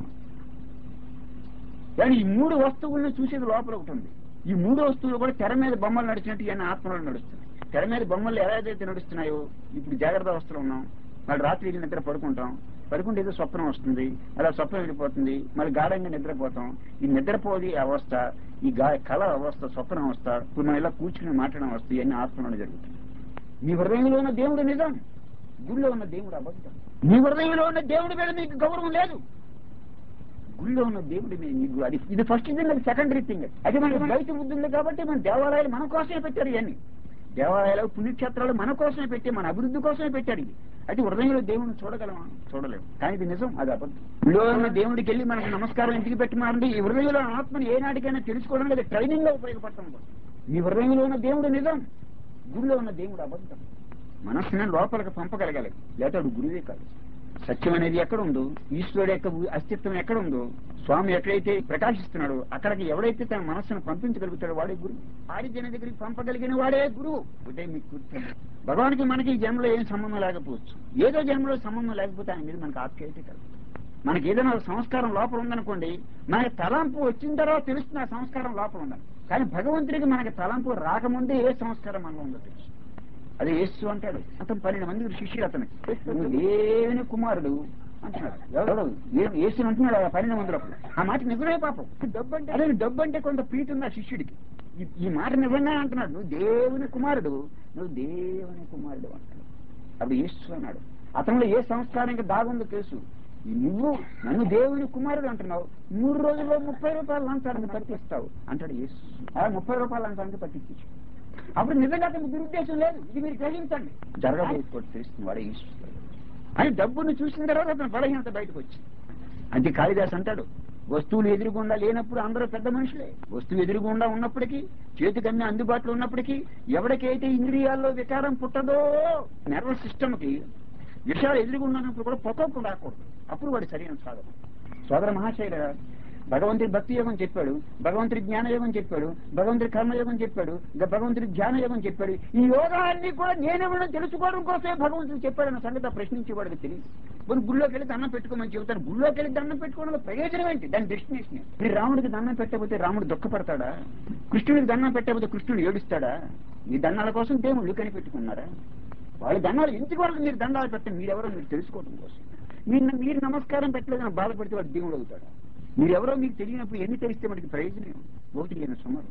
కానీ ఈ మూడు వస్తువులను చూసేది లోపల ఒకటి ఉంది. ఈ మూడు వస్తువులు కూడా తెర మీద బొమ్మలు నడిచినట్టు ఇవన్నీ ఆత్మలో నడుస్తున్నాయి. తెర మీద బొమ్మలు ఎలా అయితే నడుస్తున్నాయో ఇప్పుడు జాగ్రత్త అవస్థలో ఉన్నాం, మళ్ళీ రాత్రి వెళ్ళి నిద్ర పడుకుంటాం, పడుకుంటే ఏదో స్వప్నం వస్తుంది, అలా స్వప్నం వెళ్ళిపోతుంది, మళ్ళీ గాఢంగా నిద్రపోతాం. ఈ నిద్రపోది అవస్థ, ఈ గా కళ అవస్థ, స్వప్నం అవస్థ, ఇప్పుడు మనం ఇలా కూర్చుని మాట్లాడడం అవస్థ, ఇవన్నీ ఆత్మలోనే జరుగుతుంది. మీ హృదయంలో ఉన్న దేవుడు నిజం, గుళ్ళో ఉన్న దేవుడు అబద్ధం. మీ హృదయంలో ఉన్న దేవుడి మీద మీకు గౌరవం లేదు, గుళ్ళో ఉన్న దేవుడి మీద మీకు అది ఇది ఫస్ట్ థింగ్, అది సెకండరీ థింగ్. అది మనకి బయట బుద్ధి ఉంది కాబట్టి మన దేవాలయాలు మన కోసమే పెట్టారు. ఇవన్నీ దేవాలయాలు, పుణ్యక్షేత్రాలు మన కోసమే పెట్టి మన అభివృద్ధి కోసమే పెట్టారు. ఇది అయితే హృదయంలో దేవుడిని చూడగలమా? చూడలేము. కానీ ఇది నిజం, అది అబద్ధం. గుళ్ళో ఉన్న దేవుడికి వెళ్ళి మనకు నమస్కారం ఇంటికి పెట్టమారండి. ఈ హృదయంలో ఆత్మని ఏనాటికైనా తెలుసుకోవడం లేదు, ట్రైనింగ్ లో ఉపయోగపడతాం. మీ హృదయంలో ఉన్న దేవుడు నిజం, గుడిలో ఉన్న దేవుడు అబద్ధం. మనస్సుని లోపలికి పంపగలగాలి, లేదా గురువే కాదు. సత్యం అనేది ఎక్కడ ఉందో, ఈశ్వరుడు యొక్క అస్తిత్వం ఎక్కడ ఉందో, స్వామి ఎక్కడైతే ప్రకాశిస్తున్నాడో అక్కడికి ఎవడైతే తన మనస్సును పంపించగలుగుతాడో వాడే గురువు. ఆరిజన దగ్గరికి పంపగలిగిన వాడే గురువు. ఉదే మీకు గుర్తుంది. భగవానికి మనకి ఈ జన్మలో ఏం సంబంధం లేకపోవచ్చు, ఏదో జన్మలో సంబంధం లేకపోతే ఆయన మీద మనకు ఆప్యాయత కలుగుతుంది. మనకి ఏదైనా సంస్కారం లోపల ఉందనుకోండి, మనకి తలంపు వచ్చిన తర్వాత తెలుస్తుంది ఆ సంస్కారం లోపల ఉందని. కానీ భగవంతుడికి మనకి తలంపు రాకముందే ఏ సంస్కారం మనలో ఉందో తెలుసు. అదే యేసు అంటాడు. అతను పన్నెండు మంది శిష్యులు అతనికి, నువ్వు దేవుని కుమారుడు అంటున్నాడు. ఎవడు యేసుని అంటున్నాడు ఆ పన్నెండు మంది లోపల. ఆ మాట నిజమే పాపం. డబ్బు అంటే అదే డబ్బు అంటే కొంత ప్రీతి ఉంది ఆ శిష్యుడికి. ఈ మాట నిజంగా అంటున్నాడు, నువ్వు దేవుని కుమారుడు, నువ్వు దేవుని కుమారుడు అంటాడు. అప్పుడు యేసు అన్నాడు. అతనిలో ఏ సంస్కారం ఇంకా దాగుందో తెలుసు. నువ్వు నన్ను దేవుని కుమారుడు అంటున్నావు, మూడు రోజుల్లో ముప్పై రూపాయలు లంచానికి పట్టిస్తావు అంటాడు యేసు. ఆ ముప్పై రూపాయలు లంచానికి పట్టించు. అప్పుడు నిజంగా అతనికి దురుద్దేశం లేదు, ఇది మీరు గ్రహించండి. జరగబోతుకోటి తెలుస్తుంది వాడే ఈశ్వరుడు అని. డబ్బును చూసిన తర్వాత అతను బలహీనత బయటకు వచ్చింది. అంటే కాళిదాస్ అంటాడు, వస్తువులు ఎదురుగుండా లేనప్పుడు అందరూ పెద్ద మనుషులే. వస్తువు ఎదురుగుండా ఉన్నప్పటికీ, చేతికి అన్ని అందుబాటులో ఉన్నప్పటికీ, ఎవరికైతే ఇంద్రియాల్లో వికారం పుట్టదో, నర్వస్ సిస్టమ్ కి విషయాలు ఎదురుగుండానప్పుడు కూడా పొతపు రాకూడదు. అప్పుడు వాడు సరైన సాధన. సోదర మహాశైల భగవంతుడి భక్తి యోగం చెప్పాడు, భగవంతుడి జ్ఞానయోగం చెప్పాడు, భగవంతుడి కర్మయోగం చెప్పాడు, భగవంతుడి ధ్యానయోగం చెప్పాడు. ఈ యోగాన్ని కూడా నేనేమన్నా తెలుసుకోవడం కోసమే భగవంతుడు చెప్పాడన్న సంగతి ప్రశ్నించేవాడికి తెలియదు. కొన్ని గుళ్ళోకి వెళ్ళి దండం పెట్టుకోమని చెబుతాను. గుళ్ళోకి వెళ్ళి దండం పెట్టుకోవడంలో ప్రయోజనం ఏంటి? దాని డెస్టినేషన్. మీరు రాముడికి దండం పెట్టకపోతే రాముడు దుఃఖపడతాడా? కృష్ణుడికి దండం పెట్టకపోతే కృష్ణుడు ఏడుస్తాడా? ఈ దండాల కోసం దేవుళ్ళు కనిపెట్టుకున్నారా? వాళ్ళ దండాలు ఎందుకు వాళ్ళకి మీరు దండాలు పెట్టండి, మీరెవరో మీరు తెలుసుకోవడం కోసం. మీరు మీరు నమస్కారం పెట్టలేదని బాధపడితే వాడు దేవుడు అవుతాడా? మీరెవరో మీకు తెలియనప్పుడు ఎన్ని తెలిస్తే మనకి ప్రయోజనం ఒకటి లేని సుమారు.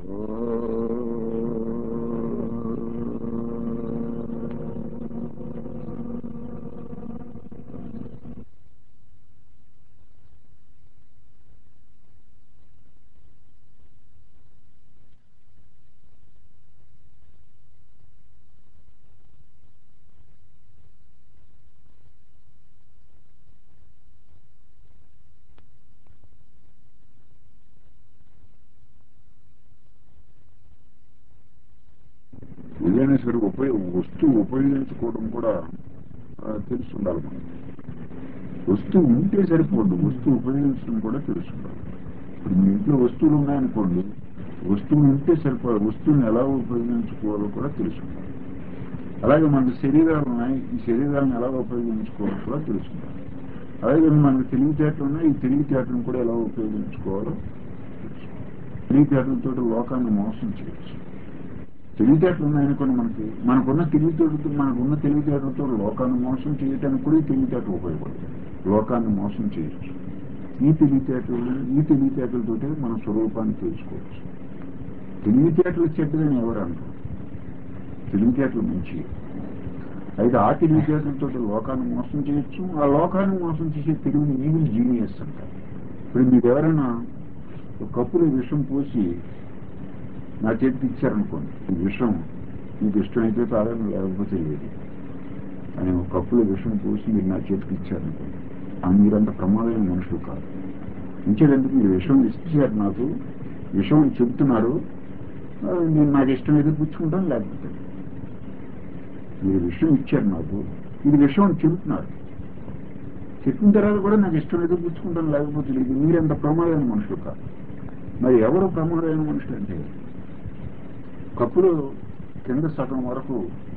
ఏదైనా సరే ఉపయోగ వస్తువు ఉపయోగించుకోవడం కూడా తెలుసుండాలి. మనం వస్తువు ఉంటే సరిపోదు, వస్తువు ఉపయోగించడం కూడా తెలుసుండాలి. ఇప్పుడు మీ ఇంట్లో వస్తువులు ఉన్నాయనుకోండి, వస్తువులు ఉంటే సరిపోదు, వస్తువుని ఎలా ఉపయోగించుకోవాలో కూడా తెలుసుండాలి. అలాగే మనకు శరీరాలు ఉన్నాయి, ఈ శరీరాలను ఎలా ఉపయోగించుకోవాలో కూడా తెలుసుండాలి. అలాగే మనకు తెలివితేటలు ఉన్నాయి, ఈ తెలివితేటలను కూడా ఎలా ఉపయోగించుకోవాలో తెలుసుకోవాలి. తెలివితేటలతో లోకాన్ని మోసం చేయొచ్చు. తెలివితేటలు ఉన్నాయనుకోండి, మనకి మనకున్న తెలివితేటలతో మనకున్న తెలివితేటలతో లోకాన్ని మోసం చేయడానికి కూడా ఈ తెలివితేటలు ఉపయోగపడతాయి. లోకాన్ని మోసం చేయొచ్చు. ఈ తెలివితేటలు ఈ తెలివితేటలతోటే మన స్వరూపాన్ని తెలుసుకోవచ్చు. తెలివితేటలు చెడ్డదని ఎవరు అంటారు? తెలివితేటలు మంచి. అయితే ఆ తెలివితేటలతో లోకాన్ని మోసం చేయొచ్చు. ఆ లోకాన్ని మోసం చేసే తెలివిని ఈవిల్ జీనియస్ అంటారు. ఇప్పుడు మీరు ఎవరైనా ఒక కప్పులో విషం పోసి నా చేతికి ఇచ్చారనుకోండి, ఈ విషయం మీకు ఇష్టమైతే తాగని లేకపోతే లేదు అని ఒక కప్పులో విషం పోసి మీరు నా చేతికి ఇచ్చారనుకోండి, ఆ మీరంత ప్రమాదమైన మనుషులు కాదు. ఇంకేదంటే మీరు విషయం ఇచ్చారు, నాకు విషయం చెబుతున్నారు, నేను నాకు ఇష్టమైతే పుచ్చుకుంటాను లేకపోతే. మీరు విషయం ఇచ్చారు నాకు, ఇది విషయం చెబుతున్నారు, చెప్పిన తర్వాత కూడా నాకు ఇష్టమైతే పుచ్చుకుంటాను లేకపోతే లేదు. మీరెంత ప్రమాదమైన మనుషులు కాదు. మరి ఎవరు ప్రమాదమైన మనుషులు అంటే, కప్పులో కింద సగం వరకు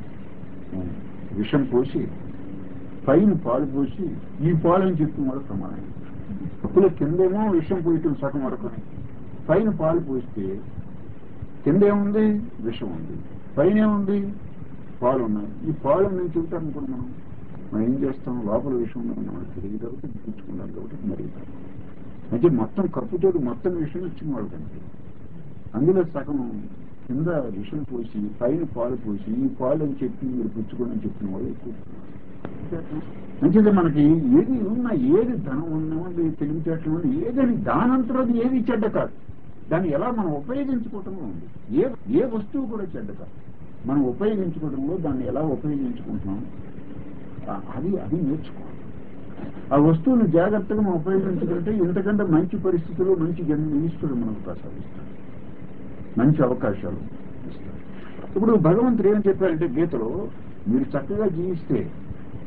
విషం పోసి పైన పాలు పోసి ఈ పాలు అని చెప్పిన వాడు ప్రమాదం. కప్పులో కిందేమో విషం పోయటం సగం వరకు, పైన పాలు పోస్తే కింద ఏముంది? విషం ఉంది, పైన ఏముంది? పాలు ఉన్నాయి. ఈ పాలు నేను చెబుతాను అనుకోండి, మనం మనం ఏం చేస్తాం? లోపల విషయం ఉందని మనకు తెలియదు కాబట్టి పుచ్చుకున్నాం కాబట్టి మరి అంటే మొత్తం కప్పుతో మొత్తం విషయం ఇచ్చిన వాళ్ళు కంటే అందులో సగం కింద విషం పోసి పైన పాలు పోసి ఈ పాలు అని చెప్పి మీరు పుచ్చుకోవడం చెప్పిన వాళ్ళు ఎక్కువ. మంచిది మనకి ఏది ఉన్నా, ఏది ధనం ఉన్నది, తెలివితేటలు ఉంది, ఏదని దానంతరం ఏది చెడ్డ కాదు. దాన్ని ఎలా మనం ఉపయోగించుకోవటంలో ఉంది. ఏ ఏ వస్తువు కూడా చెడ్డ కాదు. మనం ఉపయోగించుకోవడంలో దాన్ని ఎలా ఉపయోగించుకుంటున్నాం అది అది నేర్చుకోవాలి. ఆ వస్తువుని జాగ్రత్తగా మనం ఉపయోగించుకుంటే ఇంతకంటే మంచి పరిస్థితుల్లో మంచి జన్మ ఈశ్వరుడు మనకు ప్రసాదిస్తాడు, మంచి అవకాశాలు ఇస్తాడు. ఇప్పుడు భగవంతుడు ఏం చెప్పారంటే గీతలో, మీరు చక్కగా జీవిస్తే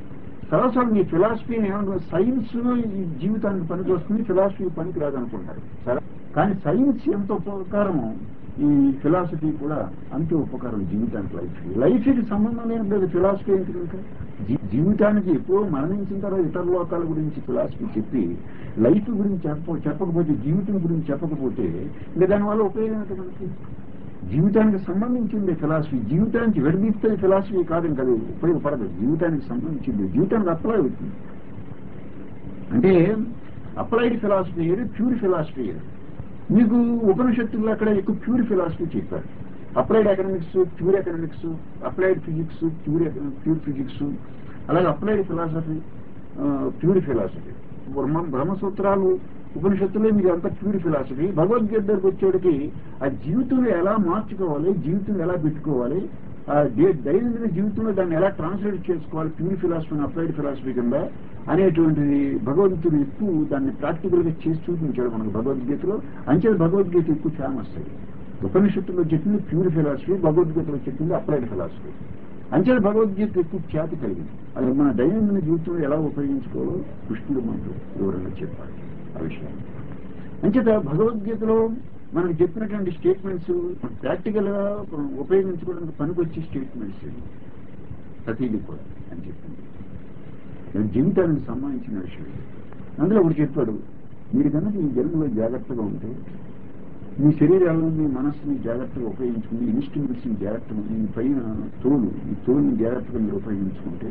తర్వాత మీ ఫిలాసఫీ ఏమన్నా సైన్స్ ఈ జీవితానికి పనికి వస్తుంది, ఫిలాసఫీ పనికి రాదనుకుంటారు. సరే, కానీ సైన్స్ ఎంత ఉపకారమో ఈ ఫిలాసఫీ కూడా అంతే ఉపకారం జీవితానికి. లైఫ్ లైఫ్కి సంబంధం లేదు ఫిలాసఫీ ఏంటి? ఇంకా జీవితానికి ఎప్పుడో మరణించిన తర్వాత ఇతర లోకాల గురించి ఫిలాసఫీ చెప్పి లైఫ్ గురించి చెప్ప చెప్పకపోతే జీవితం గురించి చెప్పకపోతే ఇంకా దానివల్ల ఉపయోగం ఏంటి మనకి? జీవితానికి సంబంధించింది ఫిలాసఫీ, జీవితానికి విడదీస్తే ఫిలాసఫీ కాదు, ఇంకా ఉపయోగపడదు. జీవితానికి సంబంధించింది, జీవితానికి అప్లై అవుతుంది. అంటే అప్లైడ్ ఫిలాసఫీ వేరు, ప్యూర్ ఫిలాసఫీ వేరు. మీకు ఉపనిషత్తుల్లో అక్కడ ఎక్కువ ప్యూర్ ఫిలాసఫీ చెప్పారు. Applied economics pure economics, applied physics pure pure physics, అలాగే applied philosophy pure philosophy. Brahma బ్రహ్మసూత్రాలు ఉపనిషత్తులే మీరు అంతా ప్యూర్ ఫిలాసఫీ. భగవద్గీత దగ్గరకు వచ్చేటికి ఆ జీవితంలో ఎలా మార్చుకోవాలి, జీవితంలో ఎలా పెట్టుకోవాలి, ఆ దైనందిన జీవితంలో దాన్ని ఎలా ట్రాన్స్లేట్ చేసుకోవాలి ప్యూర్ ఫిలాసఫీ అప్లైడ్ ఫిలాసఫీ కింద అనేటువంటిది భగవద్గీతుడు ఎక్కువ దాన్ని ప్రాక్టికల్ గా చేసి చూపించాడు మనకు భగవద్గీతలో. అంచేది భగవద్గీత ఎక్కువ ఫేమస్ అయ్యి. ఉపనిషత్తుల్లో చెప్పింది ప్యూర్ ఫిలాసఫీ, భగవద్గీతలో చెప్పింది అప్లైడ్ ఫిలాసఫీ. అంచేది భగవద్గీత ఎక్కువ ఖ్యాతి కలిగింది. అది మన దైనందిన జీవితంలో ఎలా ఉపయోగించుకోవాలో కృష్ణుడు మనకు వివరంగా చెప్పాడు ఆ విషయాన్ని. అంచేత భగవద్గీతలో మనకు చెప్పినటువంటి స్టేట్మెంట్స్ ప్రాక్టికల్ గా ఉపయోగించుకోవడానికి పనికొచ్చే స్టేట్మెంట్స్ ప్రతిదీ కూడా అని చెప్పింది. జీవితానికి సంబంధించిన విషయం. అందులో ఒకటి చెప్పాడు, మీరు కనుక ఈ జన్మలో జాగ్రత్తగా ఉంటే మీ శరీరాలను మీ మనస్సుని జాగ్రత్తగా ఉపయోగించుకుని ఇన్స్ట్రుమెంట్స్ ని జాగ్రత్తగా మీ పైన తోలు ఈ తోలుని జాగ్రత్తగా మీరు ఉపయోగించుకుంటే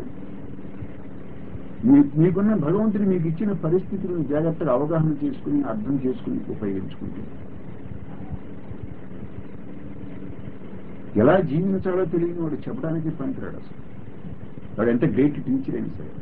మీ మీకున్న భగవంతుడు మీకు ఇచ్చిన పరిస్థితులను జాగ్రత్తగా అవగాహన చేసుకుని అర్థం చేసుకుని ఉపయోగించుకుంటే ఎలా జీవించాలో తెలియని వాడు చెప్పడానికి పనికిరాడు. అసలు వాడు ఎంత గ్రేట్ టీచర్ అయినా సరే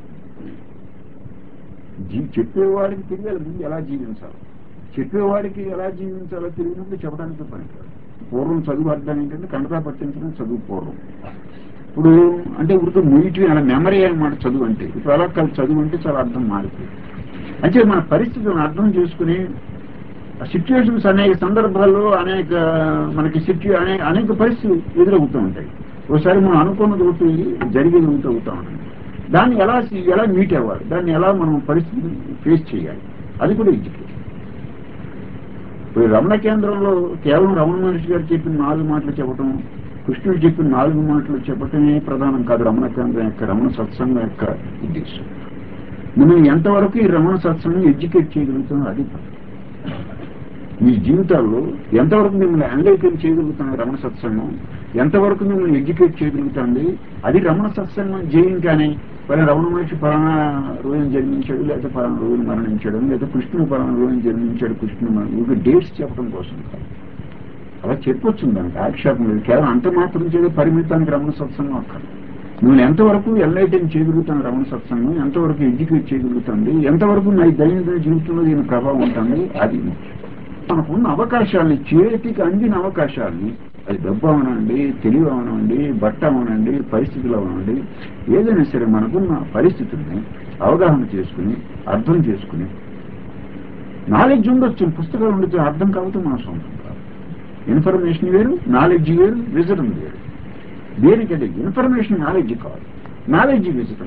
జీ చెప్పేవాడికి తెలియాలి ముందు ఎలా జీవించాలి. చెప్పేవాడికి ఎలా జీవించాలో తెలియనప్పుడు చెప్పడానికి పనికిరాడు. పూర్వం చదువు అర్థం ఏంటంటే కన్నడ పట్టించడం చదువు పూర్వం. ఇప్పుడు అంటే ఉడితో మొయిటి అలా మెమరీ అనమాట చదువు అంటే. ఇప్పుడు అలా కాదు, చదువు అంటే చాలా అర్థం మారిపోయింది. అంటే మన పరిస్థితులను అర్థం చేసుకుని సిచ్యువేషన్స్ అనేక సందర్భాల్లో అనేక మనకి సిచ్యు అనే అనేక పరిస్థితులు ఎదురవుతూ ఉంటాయి. ఒకసారి మనం అనుకున్నది ఒకటి జరిగేది ఒకటి అవుతా ఉంటుంది. దాన్ని ఎలా ఎలా మీట్ అవ్వాలి, దాన్ని ఎలా మనం పరిస్థితిని ఫేస్ చేయాలి, అది కూడా ఎడ్యుకేషన్. ఇప్పుడు రమణ కేంద్రంలో కేవలం రమణ మహర్షి గారు చెప్పిన నాలుగు మాటలు చెప్పటం, కృష్ణుడు చెప్పిన నాలుగు మాటలు చెప్పటమే ప్రధానం కాదు రమణ కేంద్రం యొక్క రమణ సత్సంగం యొక్క ఉద్దేశం. మనం ఎంతవరకు ఈ రమణ సత్సంగం ఎడ్యుకేట్ చేయగలుగుతామో అది మీ జీవితాల్లో ఎంతవరకు మిమ్మల్ని ఎన్లైటన్ చేయగలుగుతాను రమణ సత్సంగం, ఎంతవరకు మిమ్మల్ని ఎడ్యుకేట్ చేయగలుగుతుంది అది రమణ సత్సంగం జయం. కానీ పలానా రమణ మహర్షి పలానా రోజున జన్మించాడు, లేకపోతే పలానా రోజున మరణించాడు, లేదా కృష్ణుడు పలానా రోజున జన్మించాడు కృష్ణుడు మరణ డేట్స్ చెప్పడం కోసం కాదు. అలా చెప్పొచ్చు దానికి ఆక్షేపం లేదు. కేవలం అంత మాత్రం చేసే పరిమితానికి రమణ సత్సంగం అక్కడ నువ్వు ఎంతవరకు ఎన్లైటన్ చేయగలుగుతాను రమణ సత్సంగం, ఎంతవరకు ఎడ్యుకేట్ చేయగలుగుతుంది, ఎంతవరకు నా దైనందిన జీవితంలో దీని ప్రభావం ఉంటుంది అది ముఖ్యం. మనకున్న అవకాశాలని చేతికి అందిన అవకాశాలని అది డబ్బు అవనండి, తెలివి అవనండి, బట్ట అవనండి, పరిస్థితులు అవనండి, ఏదైనా సరే మనకున్న పరిస్థితుల్ని అవగాహన చేసుకుని అర్థం చేసుకుని నాలెడ్జ్ ఉండొచ్చు, పుస్తకాలు ఉండొచ్చు, అర్థం కాకపోతే మన సొంతం కాదు. ఇన్ఫర్మేషన్ వేరు, నాలెడ్జ్ వేరు, విజడం వేరు. దేనికంటే ఇన్ఫర్మేషన్ నాలెడ్జ్ కాదు, నాలెడ్జ్ విజడం.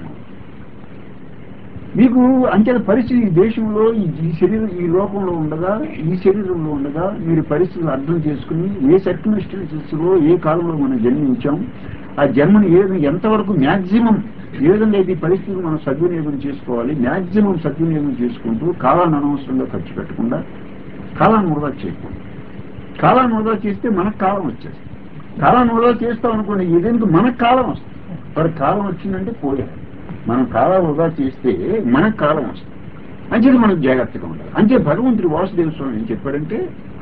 మీకు అంతే పరిస్థితి ఈ దేశంలో ఈ శరీరం ఈ లోకంలో ఉండగా ఈ శరీరంలో ఉండగా మీరు పరిస్థితులు అర్థం చేసుకుని ఏ సర్కమ్స్టెన్సెస్ లో ఏ కాలంలో మనం జన్మించాం, ఆ జన్మను ఏ ఎంతవరకు మ్యాక్సిమం ఏ విధంగా ఈ పరిస్థితులు మనం సద్వినియోగం చేసుకోవాలి, మ్యాక్సిమం సద్వినియోగం చేసుకుంటూ కాలాన్ని అనవసరంగా ఖర్చు పెట్టకుండా కాలాన్ని వృధా చేయకూడదు. కాలాన్ని వృధా చేస్తే మనకు కాలం వచ్చేస్తుంది. కాలాన్ని వృధా చేస్తాం అనుకోండి ఏదైనా మనకు కాలం వస్తుంది. మరి కాలం వచ్చిందంటే పోయాలి. మనం కాలం వృధా చేస్తే మనకు కాలం వస్తుంది. అంచేది మనకు జాగ్రత్తగా ఉండాలి. అంతే భగవంతుడు వాసుదేవ స్వామి ఏం చెప్పాడంటే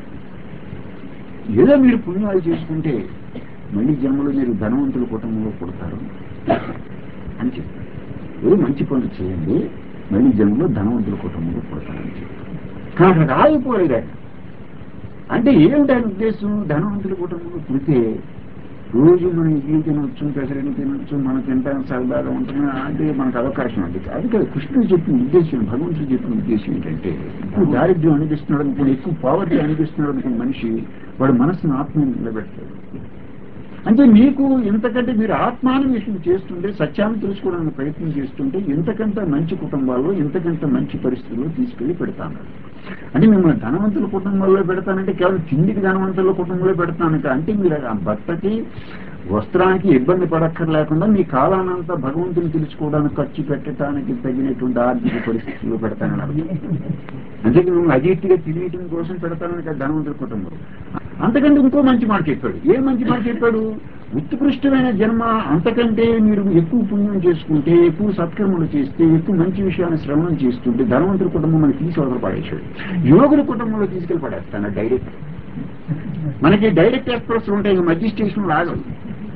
ఏదో మీరు పుణ్యాలు చేసుకుంటే మళ్ళీ జన్మలో మీరు ధనవంతుల కుటుంబంలో పుడతారు అని చెప్పారు. ఏదో మంచి పనులు చేయండి మళ్ళీ జన్మలో ధనవంతుల కుటుంబంలో పుడతారని చెప్పారు. కానీ అక్కడ ఆగిపోలేదు. అంటే ఏమిటి ఆయన ఉద్దేశం? ధనవంతుల కుటుంబంలో పుడితే రోజు మనం ఇడ్లీ తినొచ్చు, పెసరని తినొచ్చు, మనం తింటానికి సరదాగా ఉంటున్నా అంటే మనకు అవకాశం ఉంది. అది కాదు కృష్ణుడు చెప్పిన ఉద్దేశం, భగవంతుడు చెప్పిన ఉద్దేశం ఏంటంటే ఎక్కువ దారిద్ర్యం అనిపిస్తున్నాడు అనుకుని, ఎక్కువ పావర్టీ అనిపిస్తున్నాడు అనుకున్న మనిషి వాడు మనసును ఆత్మీయం నిలబెడతాడు. అంటే మీకు ఇంతకంటే మీరు ఆత్మాన్వేషణ చేస్తుంటే, సత్యాన్ని తెలుసుకోవడానికి ప్రయత్నం చేస్తుంటే, ఇంతకంటే మంచి కుటుంబాల్లో ఇంతకంటే మంచి పరిస్థితుల్లో తీసుకెళ్లి పెడతాను. అంటే మిమ్మల్ని ధనవంతుల కుటుంబంలో పెడతానంటే కేవలం తిండికి ధనవంతుల కుటుంబంలో పెడతానంటే, అంటే మీరు ఆ భర్తకి వస్త్రానికి ఇబ్బంది పడక్కర్లేకుండా మీ కాలానంతా భగవంతుని తెలుసుకోవడానికి ఖర్చు పెట్టడానికి తగినటువంటి ఆర్థిక పరిస్థితుల్లో పెడతానని అర్థం. అంటే మిమ్మల్ని అజీర్తిగా తినేయటం కోసం పెడతానని ధనవంతుల కుటుంబం. అంతకంటే ఇంకో మంచి మాట చెప్పాడు. ఏ మంచి మాట చెప్పాడు? ఉత్కృష్టమైన జన్మ, అంతకంటే మీరు ఎక్కువ పుణ్యం చేసుకుంటే, ఎక్కువ సత్కర్మలు చేస్తే, ఎక్కువ మంచి విషయాన్ని శ్రవణం చేస్తుంటే ధనవంతుల కుటుంబం మనకి తీసి అవతల పడేశాడు. యోగుల కుటుంబంలో తీసుకెళ్ళి పడేస్తాను డైరెక్ట్. మనకి డైరెక్ట్ ఎక్స్ప్రెస్ ఉంటాయి, మధ్య స్టేషన్ ఆగదు.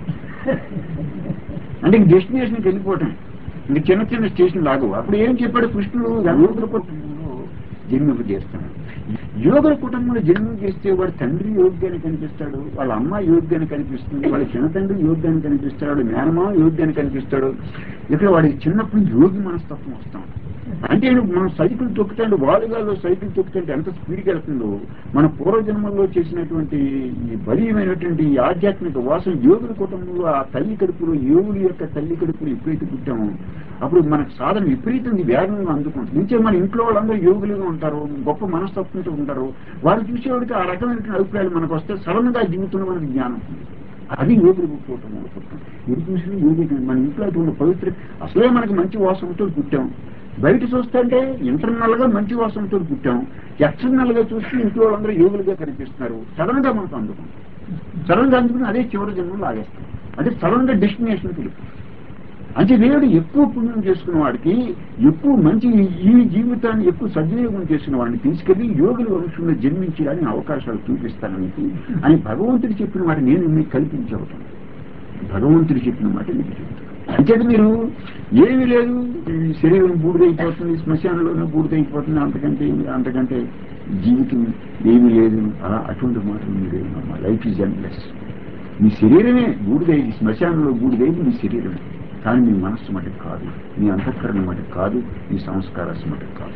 అంటే ఇంక డెస్టినేషన్కి వెళ్ళిపోవటం, ఇంక చిన్న చిన్న స్టేషన్ ఆగవు. అప్పుడు ఏం చెప్పాడు కృష్ణుడు? యోగుల కుటుంబంలో జన్మింప చేస్తాడు. యోగుల కుటుంబంలో జన్మ చేస్తే వాడు తండ్రి యోగ్యాన్ని కనిపిస్తాడు, వాళ్ళ అమ్మ యోగ్యాన్ని కనిపిస్తుంది, వాళ్ళ చిన్న తండ్రి యోగ్యాన్ని కనిపిస్తాడు, వాడి మేనమామ యోగ్యాన్ని కనిపిస్తాడు. ఇక్కడ వాడికి చిన్నప్పుడు యోగి మనస్తత్వం వస్తాం. అంటే మనం సైకిల్ తొక్కుతాంటే, వాలుగాల్లో సైకిల్ తొక్కుతుంటే ఎంత స్పీడ్కి వెళ్తుందో, మన పూర్వజన్మల్లో చేసినటువంటి ఈ బలీయమైనటువంటి ఆధ్యాత్మిక వాసన యోగుల కుటుంబంలో ఆ తల్లి కడుపులో, యోగుల యొక్క తల్లి కడుపులో ఎప్పుడైతే పుట్టామో అప్పుడు మనకు సాధన విపరీతంగా వేగంగా అందుకుంటుంది. నుంచే మన ఇంట్లో వాళ్ళందరూ యోగులుగా ఉంటారు, గొప్ప మనస్తత్వంతో ఉంటారు. వాళ్ళు చూసేవాడికి ఆ రకమైనటువంటి అభిప్రాయాలు మనకు వస్తే సడన్ గా జీవితంలో మనకి జ్ఞానం. అది యోగులు పుట్టుకోవటం అనుకుంటాం. ఎటు చూసిన యోగి మన ఇంట్లో అటువంటి పవిత్ర అసలే మనకి మంచి వాసనతో పుట్టాం. బయట చూస్తుంటే ఇంటర్నల్ గా మంచి వాసనతో పుట్టాం, ఎక్స్టర్నల్ గా చూస్తే ఇంట్లో వాళ్ళందరూ యోగులుగా కనిపిస్తున్నారు. సడన్ గా మనకు అందుకుంటాం. సడన్ గా అందుకుని అదే చివరి జన్మలో లాగేస్తాం. అంటే సడన్ గా డెస్టినేషన్ తెలుపు. అంటే దేవుడు ఎక్కువ పుణ్యం చేసుకున్న వాడికి, ఎక్కువ మంచి ఈ జీవితాన్ని ఎక్కువ సద్వినియోగం చేసుకున్న వాడిని తీసుకెళ్లి యోగుల వంశంలో జన్మించడానికి అవకాశాలు చూపిస్తానని అని భగవంతుడు చెప్పిన మాట నేను మీకు కల్పించవటం. భగవంతుడు చెప్పిన మాట మీకు చెప్తాను. అంచేది మీరు ఏమీ లేదు, ఈ శరీరం బూడిదైపోతుంది, శ్మశానంలోనే బూడిదైపోతుంది, అంతకంటే అంతకంటే జీవితం ఏమీ లేదు, అలా అటువంటి మాటలు మీరు లైఫ్ ఈజ్ ఎండ్లెస్. మీ శరీరమే బూడిదై, శ్మశానంలో బూడిదైంది మీ శరీరమే. కానీ మీ మనస్సు మటుకు కాదు, మీ అంతఃకరణ మటుకు కాదు, మీ సంస్కారాలు మటుకు కాదు.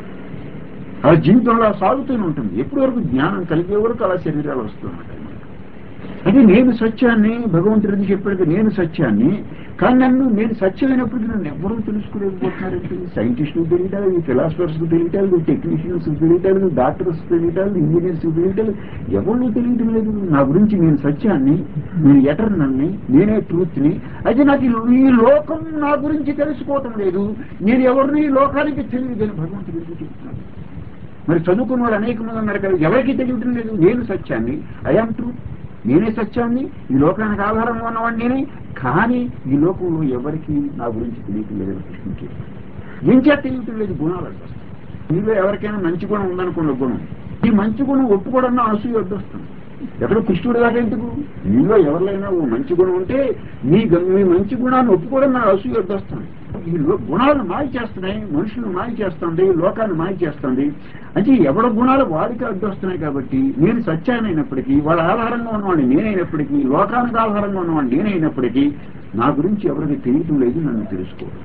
అలా జీవితంలో సాగుతూనే ఉంటుంది. ఎప్పటి వరకు జ్ఞానం కలిగే వరకు అలా శరీరాలు వస్తున్నాయి. అది నేను సత్యాన్ని, భగవంతుడికి చెప్పాడు నేను సత్యాన్ని, కానీ నన్ను నేను సత్యమైనప్పటికీ నన్ను ఎవరూ తెలుసుకోలేకపోతున్నారంటే, సైంటిస్టులు తెలియటాలు, ఫిలాసఫర్స్ తెలియటాలు, టెక్నీషియన్స్ తెలియటాలు, డాక్టర్స్ తెలియటాలు, ఇంజనీర్స్ తెలియటాలు, ఎవరు తెలియటం లేదు నా గురించి. నేను సత్యాన్ని, నేను ఎటర్నల్ని, నేనే ట్రూత్ని. అయితే నాకు ఈ లోకం నా గురించి తెలుసుకోవటం లేదు, నేను ఎవరిని ఈ లోకానికి తెలియదని భగవంతుడు చెప్తున్నాను. మరి చదువుకున్న వాళ్ళు అనేక మంది ఉన్నారు కదా, ఎవరికి తెలియటం లేదు. నేను సత్యాన్ని, ఐఆమ్ ట్రూత్, నేనే సత్యాన్ని, ఈ లోకానికి ఆధారంగా ఉన్నవాడిని నేనే. కానీ ఈ లోకంలో ఎవరికి నా గురించి తెలియటం లేదని కృష్ణుడికి ఏం చేత తెలియటం లేదు. గుణాలు మీలో ఎవరికైనా మంచి గుణం ఉందనుకున్న గుణం, ఈ మంచి గుణం ఒప్పుకోవడం అసూయ అడ్డొస్తుంది. ఎక్కడ కృష్ణుడు దాకా ఎందుకు? మీలో ఎవరినైనా ఓ మంచి గుణం ఉంటే మీ మీ మంచి గుణాన్ని ఒప్పుకోవడం నాకు అసూయ అడ్డొస్తుంది. ఈ గుణాలను మాయ చేస్తున్నాయి, మనుషులను మాయ చేస్తుంది, లోకాన్ని మాయ చేస్తుంది. అంటే ఎవరి గుణాలు వాడికి అడ్డొస్తున్నాయి. కాబట్టి నేను సత్యానైనప్పటికీ, వాళ్ళ ఆధారంగా ఉన్నవాడిని నేనైనప్పటికీ, లోకానికి ఆధారంగా ఉన్నవాడిని నేనైనప్పటికీ నా గురించి ఎవరికి తెలియటం లేదు, నన్ను తెలుసుకోవడం.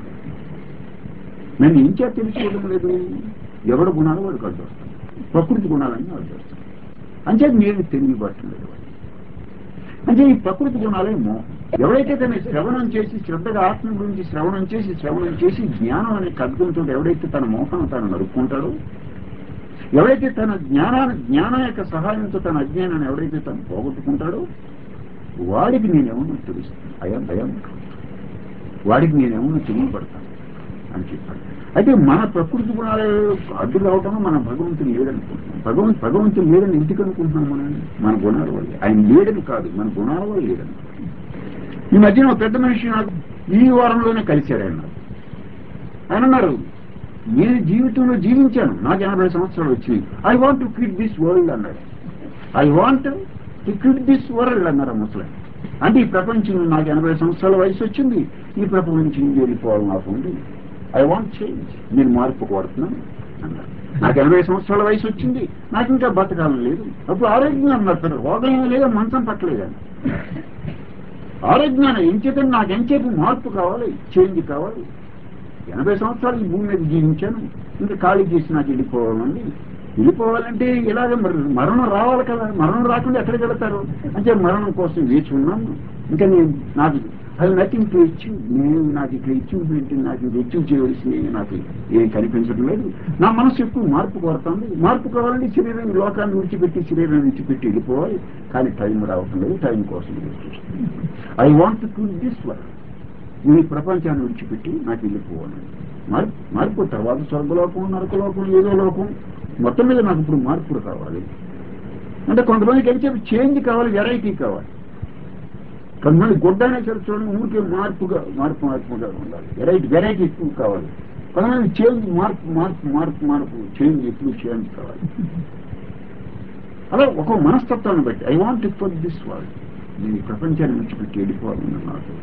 నన్ను ఇంకా తెలుసుకోవడం లేదు. ఎవరి గుణాలు వాడికి అడ్డొస్తాయి, ప్రకృతి గుణాలన్నీ అడ్డొస్తాయి. అంటే నేను తెలియబట్టం లేదు. అంటే ఈ ప్రకృతి గుణాలేమో ఎవరైతే తన శ్రవణం చేసి శ్రద్ధగా ఆత్మ గురించి శ్రవణం చేసి శ్రవణం చేసి జ్ఞానం అనే ఖడ్గంతో ఎవడైతే తన మోహనం తాను నడుపుకుంటాడో, ఎవరైతే తన జ్ఞానాన్ని జ్ఞానం యొక్క సహాయంతో తన అజ్ఞానాన్ని ఎవరైతే తను పోగొట్టుకుంటాడో వాడికి నేనేమన్నా తెలుస్తాను. అయం అయం వాడికి నేనేమన్నా తెలియబడతాను అని చెప్పాడు. అయితే మన ప్రకృతి గుణాలు అడ్డు రావటం మన భగవంతుని లేదనుకుంటున్నాం. భగవంతు భగవంతుని లేదని ఎందుకు అనుకుంటున్నాం? మనం మన గుణాల వల్ల. ఆయన లేదని కాదు, మన గుణాల వల్ల లేదనుకుంటున్నాం. ఈ మధ్యన ఒక పెద్ద మనిషి నాకు ఈ వారంలోనే కలిశారు. ఆయన ఆయన అన్నారు, నేను జీవితంలో జీవించాను, నాకు ఎనభై సంవత్సరాలు వచ్చినాయి. I want to quit this world అన్నాడు. I want to quit this world అన్నారు ముసలి. అంటే ఈ ప్రపంచంలో నాకు ఎనభై సంవత్సరాల వయసు వచ్చింది, ఈ ప్రపంచం వెళ్ళిపోవాలి నాకు ఉంది. ఐ వాంట్ చేంజ్, నేను మార్పు కోరుతున్నాను అన్నారు. నాకు ఎనభై సంవత్సరాల వయసు వచ్చింది, నాకు ఇంకా బతకాలం లేదు. అప్పుడు ఆరోగ్యంగా అన్నారు, రోగం లేదా, మంచం పట్టలేదని. ఆరోగ్యాన్ని ఎంచేతని నాకు ఎంచేపు మార్పు కావాలి, చేంజ్ కావాలి. ఎనభై సంవత్సరాలు ఈ భూమి మీద జీవించాను, ఇంకా ఖాళీ చేసి నాకు వెళ్ళిపోవాలండి. వెళ్ళిపోవాలంటే ఇలాగ మరణం రావాలి కదా, మరణం రాకుండా ఎక్కడికి వెళ్తారు అంటే మరణం కోసం వేచి ఉన్నాను. ఇంకా నేను నాకు అది నథింగ్ టు అచీవ్, నేను నాకు ఇక్కడ అచీవ్మెంట్ నాకు అచీవ్ చేయవలసింది నాకు ఏం కనిపించడం లేదు. నా మనసు ఎక్కువ మార్పు కోరుతుంది. మార్పు కావాలంటే శరీరం లోకాన్ని విడిచిపెట్టి శరీరాన్ని విడిచిపెట్టి వెళ్ళిపోవాలి. కానీ టైం రావటం లేదు, టైం కోసం I want to this work, ఈ ప్రపంచాన్ని విడిచిపెట్టి నాకు వెళ్ళిపోవాలి. మార్పు మార్పు తర్వాత స్వర్గలోకం నరకలోకం ఏదో లోకం మొత్తం మీద నాకు ఇప్పుడు మార్పులు కావాలి. అంటే కొంతమందికి అయితే చేంజ్ కావాలి, వెరైటీ కావాలి. కొంతమంది గొడ్డనే సరే చూడండి ఊరికే మార్పుగా మార్పు మార్పుగా ఉండాలి, వెరైటీ వెరైటీ ఎక్కువ కావాలి. కొంతమంది చేంజ్ మార్పు మార్పు మార్పు మార్పు చేంజ్ ఎక్కువ చేంజ్ కావాలి. అలా ఒక మనస్తత్వాన్ని బట్టి I want for this world, నేను ఈ ప్రపంచాన్ని విడిచిపెట్టి వెళ్ళిపోవాలని నాకు.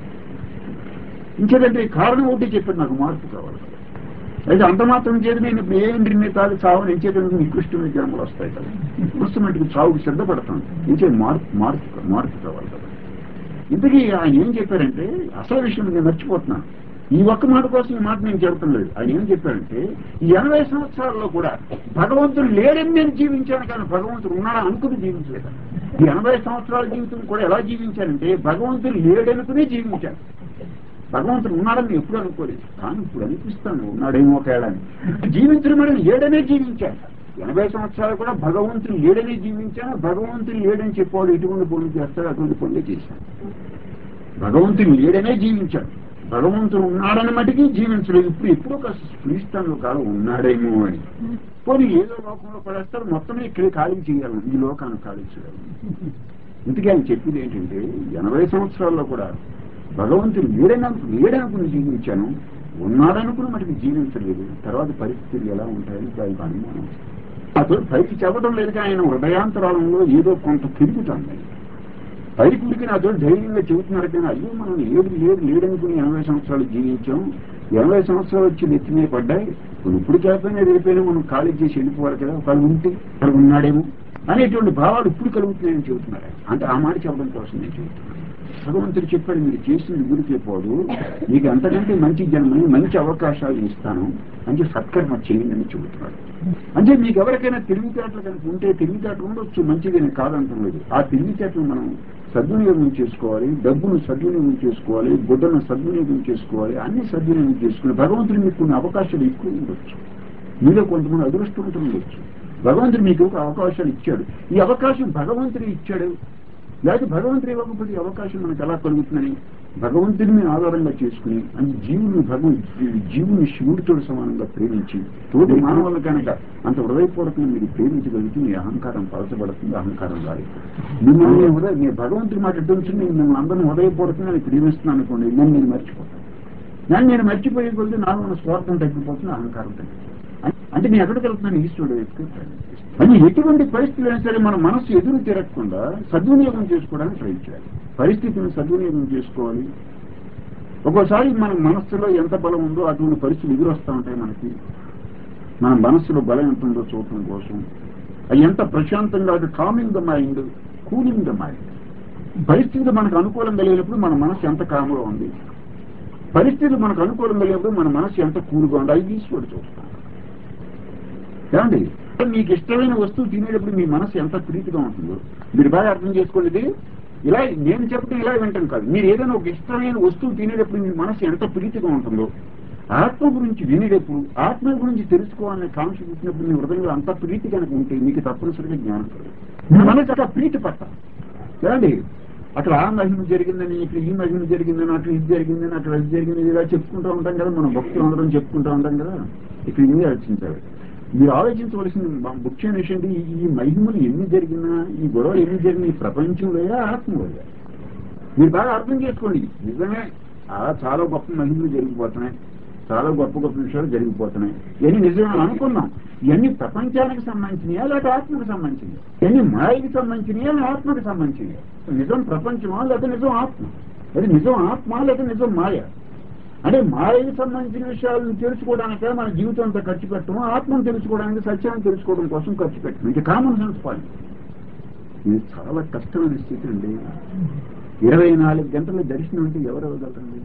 ఇంకేదంటే కారణం ఒకటి చెప్పాడు, నాకు మార్పు కావాలి. అయితే అంత మాత్రం చేతి నేను ఇప్పుడు ఏ నిర్ణీతాలు చావుని ఎంచేతకు నికృష్టమైన జన్మలు వస్తాయి కదా, కృష్ణమటికి చావుకి సిద్ధపడతాను. ఇంకే మార్పు మార్పు మార్పు కావాలి కదా. ఇంతకీ ఆయన ఏం చెప్పారంటే అసలు విషయం నేను మర్చిపోతున్నాను. ఈ ఒక్క మాట కోసం ఈ మాట నేను చెబుతాం లేదు. ఆయన ఏం చెప్పారంటే ఈ ఎనభై సంవత్సరాల్లో కూడా భగవంతుడు లేడని నేను జీవించాను, కానీ భగవంతుడు ఉన్నాడా అనుకుని జీవించలేదు. ఈ ఎనభై సంవత్సరాల జీవితం కూడా ఎలా జీవించానంటే భగవంతుడు లేడనుకునే జీవించాను. భగవంతుడు ఉన్నాడని ఎప్పుడు అనుకోలేదు, కానీ ఇప్పుడు అనిపిస్తాను ఉన్నాడేమో తేడాని. జీవించడం అనేది లేడనే జీవించాను. ఎనభై సంవత్సరాలు కూడా భగవంతుడు లేడనే జీవించాను. భగవంతుడు లేడని చెప్పాడు ఎటువంటి పనులు చేస్తాడు అటువంటి పనులు చేశాను. భగవంతుడు లేడనే జీవించాను, భగవంతుడు ఉన్నాడని మటుకి జీవించలేదు. ఇప్పుడు ఎప్పుడో కాస్త స్ఫురిస్తాను కాలం ఉన్నాడేమో అని. పోనీ ఏదో లోకంలో పడేస్తారు, మొత్తం ఇక్కడ ఖాళీ చేయాలి, ఈ లోకాన్ని ఖాళీ చేయాలి. ఇందుకే ఆయన చెప్పింది ఏంటంటే ఎనభై సంవత్సరాల్లో కూడా భగవంతుడు లేడన లేడనుకుని జీవించాను, ఉన్నాడనుకుని మటుకు జీవించలేదు. తర్వాత పరిస్థితులు ఎలా ఉంటాయని దానికి అనుమానం. అతడు పైకి చెప్పడం లేదు, కానీ ఆయన హృదయాంతరాలంలో ఏదో కొంత తిరుగుతుంది. పైకి ఉడికి నాతో ధైర్యంగా చెబుతున్నారు, కానీ అయ్యో మనం లేడు లేడు లేడనుకుని ఎనభై సంవత్సరాలు జీవించాం, ఎనభై సంవత్సరాలు వచ్చి నెత్తిమే పడ్డాయి, ఇప్పుడు చేపైనా రేపైనా మనం ఖాళీ చేసి వెళ్ళిపోవాలి కదా, ఒకళ్ళు ఉంటే ఒకళ్ళు ఉన్నాడేమో అనేటువంటి భావాలు ఇప్పుడు కలుగుతున్నాయని చెబుతున్నారు. అంటే ఆ మాట చెప్పడం కోసం నేను చెబుతున్నాను. భగవంతుడు చెప్పాడు మీరు చేసింది గురికే పోదు, మీకు అంతకంటే మంచి జన్మని మంచి అవకాశాలు ఇస్తాను అంటే సత్కర్మ చేయండి అని చెబుతున్నాడు. అంటే మీకు ఎవరికైనా తెలివితేటలు కనుక ఉంటే తెలివితేటలు ఉండొచ్చు, మంచిదని కాదంటలేదు. ఆ తెలివితేటలు మనం సద్వినియోగం చేసుకోవాలి, డబ్బును సద్వినియోగం చేసుకోవాలి, గుడ్డను సద్వినియోగం చేసుకోవాలి, అన్ని సద్వినియోగం చేసుకుని భగవంతుడు మీకు కొన్ని అవకాశాలు ఎక్కువ ఉండొచ్చు, మీలో కొంతమంది అదృష్టవంతులు ఉండొచ్చు. భగవంతుడు మీకు ఒక అవకాశాలు ఇచ్చాడు, ఈ అవకాశం భగవంతుడు ఇచ్చాడు, లేకపోతే భగవంతుడు ఇవ్వకపోతే అవకాశం మనకు ఎలా కలుగుతుందని భగవంతుడిని ఆధారంగా చేసుకుని అంటే జీవుని భగవంతు జీవుని శివుడితో సమానంగా ప్రేమించి తోటి మానవులు కనుక అంత హృదయపూర్వకంగా మీరు ప్రేమించగలిగితే మీ అహంకారం పలచబడుతుంది, అహంకారం రాదు. మిమ్మల్ని హృదయ నేను భగవంతుడి మాట ఎటువంటి నేను మిమ్మల్ని అందరినీ హృదయపూర్వకంగా నేను ప్రేమిస్తున్నాను అనుకోండి, నన్ను నేను మర్చిపోతాను. నన్ను నేను మర్చిపోయే కొద్ది నాలో ఉన్న స్వార్థం తగ్గిపోతుంది, అహంకారం తగ్గిపోతుంది. అంటే నేను ఎక్కడికి వెళ్తున్నాను ఈశ్వరుడు ఎక్కువ. అని ఎటువంటి పరిస్థితులు అయినా సరే మన మనసు ఎదురు తిరగకుండా సద్వినియోగం చేసుకోవడానికి ప్రయత్నించాలి, పరిస్థితిని సద్వినియోగం చేసుకోవాలి. ఒక్కోసారి మన మనస్సులో ఎంత బలం ఉందో అటువంటి పరిస్థితులు ఎదురొస్తూ ఉంటాయి మనకి. మన మనస్సులో బలం ఎంత ఉందో చూడటం కోసం అది ఎంత ప్రశాంతంగా అది calming the mind, cooling the mind. పరిస్థితులు మనకు అనుకూలంగా లేనప్పుడు మన మనసు ఎంత కాముగా ఉంది, పరిస్థితులు మనకు అనుకూలంగా లేనప్పుడు మన మనసు ఎంత కూలుగా ఉంది, అది ఈశ్వరుడు చూస్తాం. ఏమండి మీకు ఇష్టమైన వస్తువు తినేటప్పుడు మీ మనసు ఎంత ప్రీతిగా ఉంటుందో మీరు బాగా అర్థం చేసుకోండి. ఇలా నేను చెప్పడం ఇలా వింటాం కాదు, మీరు ఏదైనా ఒక ఇష్టమైన వస్తువు తినేటప్పుడు మీ మనసు ఎంత ప్రీతిగా ఉంటుందో ఆత్మ గురించి వినేటప్పుడు ఆత్మ గురించి తెలుసుకోవాలనే కాంక్ష పుట్టినప్పుడు మీ హృదయంలో అంత ప్రీతి కనుక ఉంటే మీకు తప్పనిసరిగా జ్ఞానం కలదు. మీ మనసు అట్లా ప్రీతి పట్టాలి. ఏమండి అక్కడ ఆ మహిమ జరిగిందని ఇక్కడ ఈ మహిమ జరిగిందని అట్లా ఇది జరిగిందని అట్లా ఇది జరిగింది ఇలా చెప్పుకుంటూ ఉంటాం కదా, మనం భక్తులు అందరం చెప్పుకుంటూ ఉంటాం కదా. ఇక్కడ ఇన్ని ఆలోచించాలి. మీరు ఆలోచించవలసిన ముఖ్యమైన విషయం ఈ మహిమలు ఎన్ని జరిగినా ఈ గొడవలు ఎన్ని జరిగినా ఈ ప్రపంచంలో ఆత్మలో మీరు బాగా అర్థం చేసుకోండి. నిజమే చాలా గొప్ప మహిమలు జరిగిపోతున్నాయి, చాలా గొప్ప గొప్ప విషయాలు జరిగిపోతున్నాయి, ఇవన్నీ నిజమే అనుకున్నాం. ఇవన్నీ ప్రపంచానికి సంబంధించినయా లేకపోతే ఆత్మకు సంబంధించినవి, ఇవన్నీ మాయకి సంబంధించినయా ఆత్మకు సంబంధించినవి. నిజం ప్రపంచమా లేకపోతే నిజం ఆత్మ, అది నిజం ఆత్మ లేకపోతే నిజం మాయ. అంటే మాయకి సంబంధించిన విషయాలను తెలుసుకోవడానికే మన జీవితం అంతా ఖర్చు పెట్టము, ఆత్మను తెలుసుకోవడానికి సత్యాన్ని తెలుసుకోవడం కోసం ఖర్చు పెట్టము. ఇది కామన్ సెన్స్ పాయింట్. ఇది చాలా కష్టమైన స్థితి అండి. ఇరవై నాలుగు గంటల దర్శనం అంటే ఎవరు అవ్వగలరండి?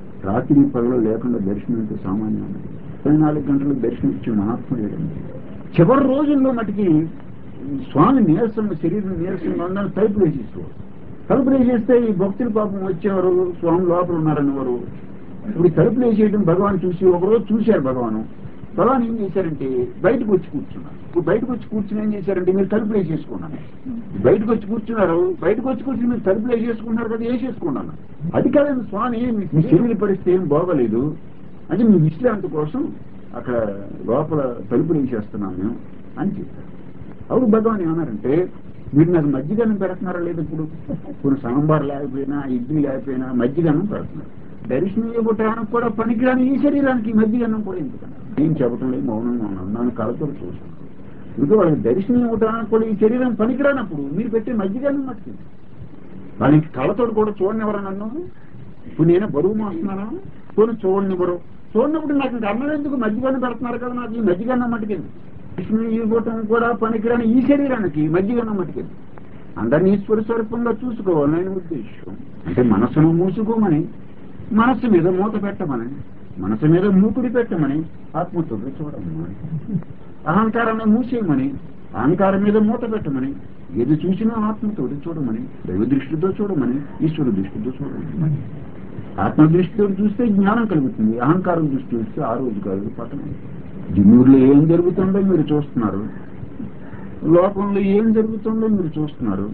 రాత్రి పగలు లేకుండా దర్శనం అంటే సామాన్యం. ఇరవై నాలుగు గంటలకు దర్శనం ఇచ్చే మహాత్ముడు లేడండి. చివరి రోజుల్లో మటుకి స్వామి నీరసం శరీరం నీరసంగా ఉందని తలుపులు వేసేసేవారు. తలుపులు వేసేస్తే ఈ భక్తులు పాపం వచ్చేవారు, స్వామి లోపల ఉన్నారనేవారు. ఇప్పుడు తలుపులు వేసేయడం భగవాన్ చూసి ఒకరోజు చూశారు భగవాను. భగవాన్ ఏం చేశారంటే బయటకు వచ్చి కూర్చున్నారు. ఇప్పుడు బయటకు వచ్చి కూర్చుని ఏం చేశారంటే మీరు తలుపులు వేసేసుకున్నాను. బయటకు వచ్చి కూర్చున్నారు, బయటకు వచ్చి కూర్చుని మీరు తలుపులు వేసేసుకున్నారు కదా, వేసేసుకున్నాను. అది కాదండి స్వామి, మీ శరీర పరిస్థితి ఏం బాగోలేదు అంటే మీ విశ్రాంతి కోసం అక్కడ లోపల తలుపులు వేసేస్తున్నాను మేము అని చెప్పారు. అప్పుడు భగవాన్ ఏమన్నారంటే మీరు నాకు మజ్జిగన్నం పెడుతున్నారా లేదు, ఇప్పుడు కొన్ని సాంబార్ లేకపోయినా ఇడ్లీ లేకపోయినా మజ్జిగన్నం పెడుతున్నారు. దర్శనం ఇవ్వటానికి కూడా పనికిరాని ఈ శరీరానికి మజ్జిగన్నం కూడా ఎందుకన్నా నేను చెప్పటం లేదు, మౌనంగా ఉన్నాను, నన్ను కళతో చూసాను. ఇంకా వాళ్ళకి దర్శనం ఇవ్వటానికి కూడా ఈ శరీరం పనికిరానప్పుడు మీరు పెట్టే మజ్జిగన్నం మట్టుకుంది. వాళ్ళకి కళతో కూడా చూడనివ్వరా నన్ను? ఇప్పుడు నేను బరువు మోస్తున్నానా? కొన్ని చూడనివ్వరు. చూడనప్పుడు నాకు ఇంకా అన్నం ఎందుకు, మజ్జిగన్నం పెడుతున్నారు కదా, నాకు ఈ మజ్జిగన్నం మట్టుకెళ్ళి దర్శనం ఇవ్వటం కూడా పనికిరాని ఈ శరీరానికి మజ్జిగన్నం మట్టుకెళ్ళి అందరినీ ఈశ్వర స్వరూపంగా చూసుకోవాలని ఆయన ఉద్దేశం. అంటే మనసును మూసుకోమని, మనస్సు మీద మూత పెట్టమని, మనసు మీద మూకుడి పెట్టమని, ఆత్మతో చూడమని, అహంకారాన్ని మూసేయమని, అహంకారం మీద మూత పెట్టమని, ఏది చూసినా ఆత్మతో చూడమని, దైవ దృష్టితో చూడమని, ఈశ్వర దృష్టితో చూడమని. ఆత్మ దృష్టితో చూస్తే జ్ఞానం కలుగుతుంది, అహంకారం దృష్టి చూస్తే ఆ రోజు కాదు పట్టణం. జిన్నూరులో ఏం జరుగుతుందో మీరు చూస్తున్నారు, లోకంలో ఏం జరుగుతుందో మీరు చూస్తున్నారు.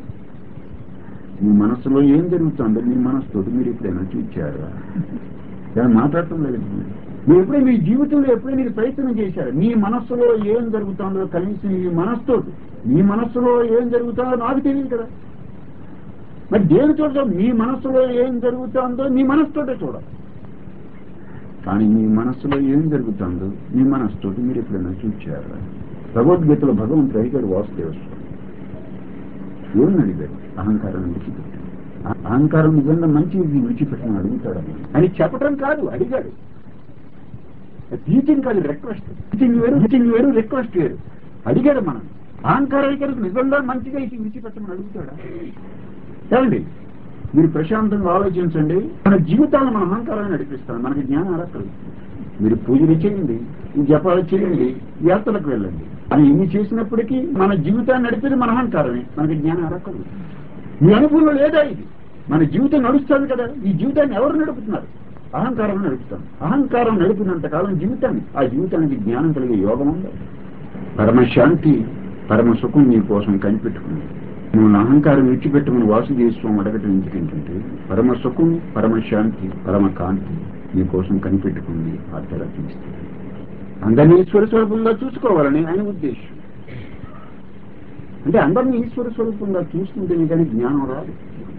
మీ మనస్సులో ఏం జరుగుతుందో మీ మనస్సుతో మీరు ఎప్పుడైనా చూచారా? కానీ మాట్లాడటం లేదు. మీరు ఎప్పుడైనా మీ జీవితంలో ఎప్పుడైనా మీరు ప్రయత్నం చేశారు మీ మనస్సులో ఏం జరుగుతుందో కనీసం మీ మనస్సుతో మీ మనస్సులో ఏం జరుగుతుందో నాకు తెలియదు కదా. మరి దేని చూడటం మీ మనస్సులో ఏం జరుగుతుందో మీ మనస్సుతోటే చూడాలి. కానీ మీ మనస్సులో ఏం జరుగుతుందో మీ మనస్సుతో మీరు ఎప్పుడైనా చూచారా? భగవద్గీతలో భగవంతుడు అడిగాడు వాసుదేవ స్వామి, ఏమని అడిగాడు? అహంకారం విడిచిపెట్టాడు. అహంకారం నిజంగా మంచి విడిచిపెట్టని అడుగుతాడని అని చెప్పడం కాదు, అడిగాడు. టీచింగ్ కాదు, రిక్వెస్ట్. టీచింగ్ వేరు, టీచింగ్ వేరు, రిక్వెస్ట్ వేరు. అడిగాడు. మనం అహంకారం నిజంగా మంచిగా ఇది విడిచిపెట్టమని అడుగుతాడా? ఏమండి మీరు ప్రశాంతంగా ఆలోచించండి. మన జీవితాలను మన అహంకారాన్ని నడిపిస్తాం, మనకి జ్ఞానం అడగదు. మీరు పూజలు చేయండి, జపాలు చేయండి, యాత్రలకు వెళ్ళండి, అని ఎన్ని చేసినప్పటికీ మన జీవితాన్ని నడిపేది మన అహంకారమే, మనకి జ్ఞానం అడగదు. మీ అనుభవంలో లేదా ఇది? మన జీవితం నడుస్తుంది కదా, ఈ జీవితాన్ని ఎవరు నడుపుతున్నారు? అహంకారం నడుపుతాం. అహంకారం నడిపినంత కాలం జీవితాన్ని, ఆ జీవితానికి జ్ఞానం కలిగే యోగం ఉంది. పరమశాంతి పరమ సుఖం నీ కోసం కనిపెట్టుకుంది. నువ్వు నా అహంకారం విడిచిపెట్టుకుని వాసుదేశ్వం అడగటం ఎందుకంటే పరమ సుఖం పరమ శాంతి పరమ కాంతి నీ కోసం కనిపెట్టుకుంది. ఆ తెర తీస్తే అందరినీ ఈశ్వర స్వరూపంగా చూసుకోవాలని ఆయన ఉద్దేశం. అంటే అందరినీ ఈశ్వర స్వరూపంగా చూసుకుంటేనే కానీ జ్ఞానం రాదు.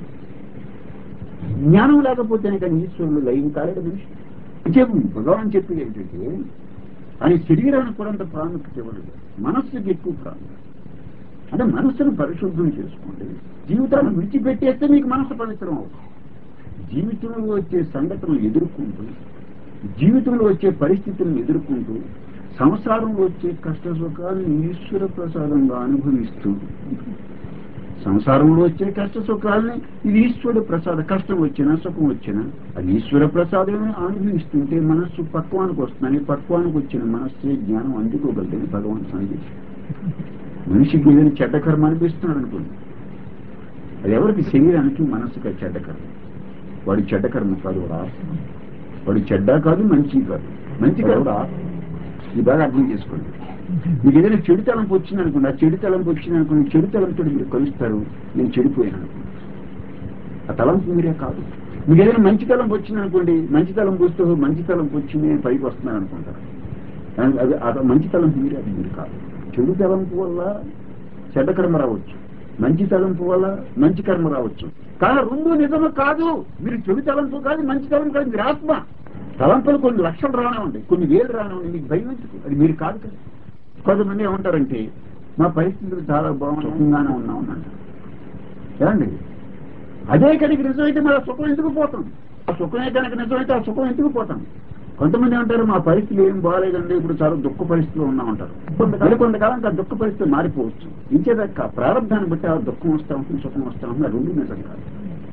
జ్ఞానం లేకపోతేనే కానీ ఈశ్వరుడు లయం కాలేడు మనిషి. చెప్పు భగవాన్ చెప్పేది ఏంటంటే ఆయన శరీరానికి కూడా అంత ప్రాముఖ్యత ఇవ్వలేదు, మనస్సుకి ఎక్కువ ప్రాముఖ్యత. అంటే మనస్సును పరిశుద్ధం చేసుకోండి. జీవితాన్ని విడిచిపెట్టేస్తే మీకు మనస్సు పవిత్రం అవుతుంది. జీవితంలో వచ్చే సంఘటనలు ఎదుర్కొంటూ, జీవితంలో వచ్చే పరిస్థితులను ఎదుర్కొంటూ, సంసారంలో వచ్చే కష్ట సుఖాలను ఈశ్వర ప్రసాదంగా అనుభవిస్తూ, సంసారంలో వచ్చే కష్ట సుఖాలని ఇది ఈశ్వర ప్రసాద, కష్టం వచ్చినా సుఖం వచ్చినా అది ఈశ్వర ప్రసాదమే అనుభవిస్తుంటే మనస్సు పక్వానికి వస్తుందని, పక్వానికి వచ్చిన మనస్సే జ్ఞానం అందుకోగలదని భగవాన్ సందేశం. మనిషికి ఏదైనా చెడ్డ కర్మ అనిపిస్తున్నాడు అనుకోండి, అది ఎవరికి? శరీరానికి మనస్సుకి చెడ్డ కర్మ. వాడి చెడ్డ కర్మ కాదు, వాడు ఆత్మ. వాడు చెడ్డ కాదు, మంచి కాదు, మంచి కాదు, వాడు ఆత్మ. ఇది బాగా అర్థం చేసుకోండి. మీకు ఏదైనా చెడు తలంపు వచ్చింది అనుకోండి, ఆ చెడు తలంపు వచ్చింది అనుకోండి, చెడు తలంపుతో మీరు కలుస్తారు, నేను చెడిపోయాను అనుకోండి, ఆ తలంపు మీరే కాదు. మీకు ఏదైనా మంచి తలంపు వచ్చింది అనుకోండి, మంచి తలంపు వస్తూ మంచి తలంపు వచ్చింది నేను పైకి వస్తున్నాను అనుకుంటారు, అది ఆ మంచి తలంపు మీరే, అది మీరు కాదు. చెడు తలంపు వల్ల చెడ్డ కర్మ రావచ్చు, మంచి తలంపు వల్ల మంచి కర్మ రావచ్చు. కానీ రెండు నిజము కాదు. మీరు చెడు తలంపు కాదు, మంచి తలంపు కాదు, మీరు ఆత్మ. తలంపులు కొన్ని లక్షలు రానివ్వండి, కొన్ని వేలు రానివ్వండి, మీకు భయం ఎందుకు? అది మీరు కాదు కదా. కొంతమంది ఏమంటారంటే మా పరిస్థితులు చాలా బాగుంగానే ఉన్నాం అంటారు. ఏమండి అదే కనుక నిజమైతే మరి ఆ సుఖం ఎందుకు పోతుంది? ఆ సుఖమే కనుక నిజమైతే ఆ సుఖం ఎందుకు పోతాం? కొంతమంది అంటారు మా పరిస్థితులు ఏం బాగాలేదండి, ఇప్పుడు చాలా దుఃఖ పరిస్థితిలో ఉన్నామంటారు. కొంతకాలం కొంతకాలం ఆ దుఃఖ పరిస్థితి మారిపోవచ్చు. ఇంకేదాకా ప్రారంభాన్ని బట్టి ఆ దుఃఖం వస్తా ఉంటుంది, సుఖం వస్తా ఉంటుంది, రెండు నిజం కాదు.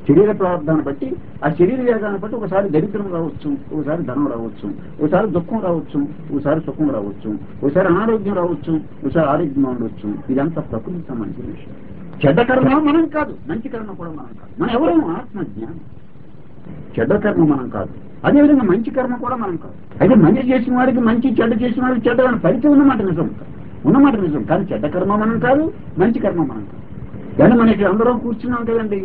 శరీర ప్రారంభాన్ని బట్టి ఆ శరీర వేగాన్ని బట్టి ఒకసారి దరిద్రం రావచ్చు, ఒకసారి ధనం రావచ్చు, ఒకసారి దుఃఖం రావచ్చు, ఒకసారి సుఖం రావచ్చు, ఒకసారి అనారోగ్యం రావచ్చు, ఒకసారి ఆరోగ్యం ఉండవచ్చు. ఇదంతా ప్రకృతి సంబంధించిన విషయం. చెడ్డ కర్మ మనం కాదు, మంచి కర్మ కూడా మనం కాదు. మనం ఎవరు? ఆత్మజ్ఞానం. చెడ్డ కర్మ మనం కాదు, అదేవిధంగా మంచి కర్మ కూడా మనం కాదు. అయితే మంచి చేసిన వాడికి మంచి, చెడ్డ చేసిన వాడికి చెడ్డ అని పరిచయం ఉన్నమాట నిజం, ఉన్నమాట నిజం. కానీ చెడ్డ కర్మ మనం కాదు, మంచి కర్మ మనం కాదు. కానీ మనకి అందరం కూర్చున్నాం కదండి,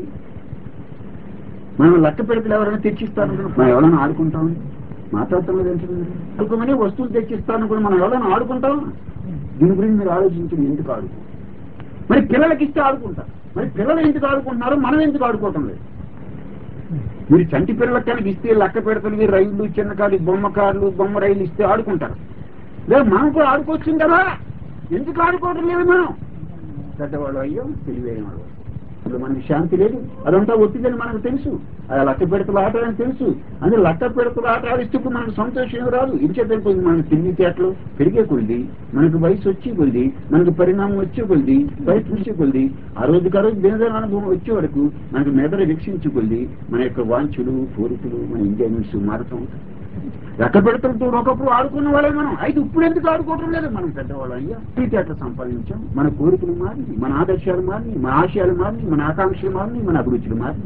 మనం లెక్క పెడితే ఎవరైనా తెచ్చిస్తాను, మనం ఎవరైనా ఆడుకుంటాం, మాట్లాడటం లేదు ఏంటంటే ఆడుకోమని వస్తువులు తెచ్చిస్తాను కూడా మనం ఎవరైనా ఆడుకుంటాం. దీని గురించి మీరు ఆలోచించి ఎందుకు ఆడుకో, మరి పిల్లలకి ఇస్తే ఆడుకుంటారు, మరి పిల్లలు ఎందుకు ఆడుకుంటున్నారు, మనం ఎందుకు ఆడుకోవటం లేదు? మీరు చంటి పిల్లలకి కనుక ఇస్తే లెక్క పెడతలు రైళ్లు, చిన్న కార్లు, బొమ్మ కార్లు, బొమ్మ రైలు ఇస్తే ఆడుకుంటారు. లేదు మనం కూడా ఆడుకోవచ్చు కదా, ఎందుకు ఆడుకోవటం లేదు? మనం పెద్దవాళ్ళు అయ్యో తెలివైన వాళ్ళు, ఇప్పుడు మనకి శాంతి లేదు, అదంతా ఒత్తిదని మనకు తెలుసు. అది లెక్క పెడతలు ఆట అని తెలుసు. అంటే లెక్క పెడతలు ఆట ఆడిస్తే మనకు సంతోషం రాదు. ఇచ్చేదైపోయింది. మనకు తిండి తేటలు పెరిగే కొలిది, మనకు వయసు వచ్చే కొలిది, మనకు పరిణామం వచ్చే కొలిది, బయట చూసే కొలిది, ఆ రోజుకి ఆ రోజు దేనిదైన అనుభవం వచ్చే వరకు మనకు మెదడు వీక్షించే కొలిది మన యొక్క వాంఛలు, కోరికలు, మన ఎంజాయ్మెంట్స్ మారటం. లెక్క పెడతలతో ఒకప్పుడు ఆడుకున్న వాళ్ళే మనం. అయితే ఇప్పుడు ఎందుకు ఆడుకోవడం లేదు? మనం పెద్దవాళ్ళు అయ్యా తేటలు సంపాదించాం, మన కోరికలు మారి, మన ఆదర్శాలు మారి, మన ఆశయాలు మారి, మన ఆకాంక్షలు మారి, మన అభిరుచులు మారి.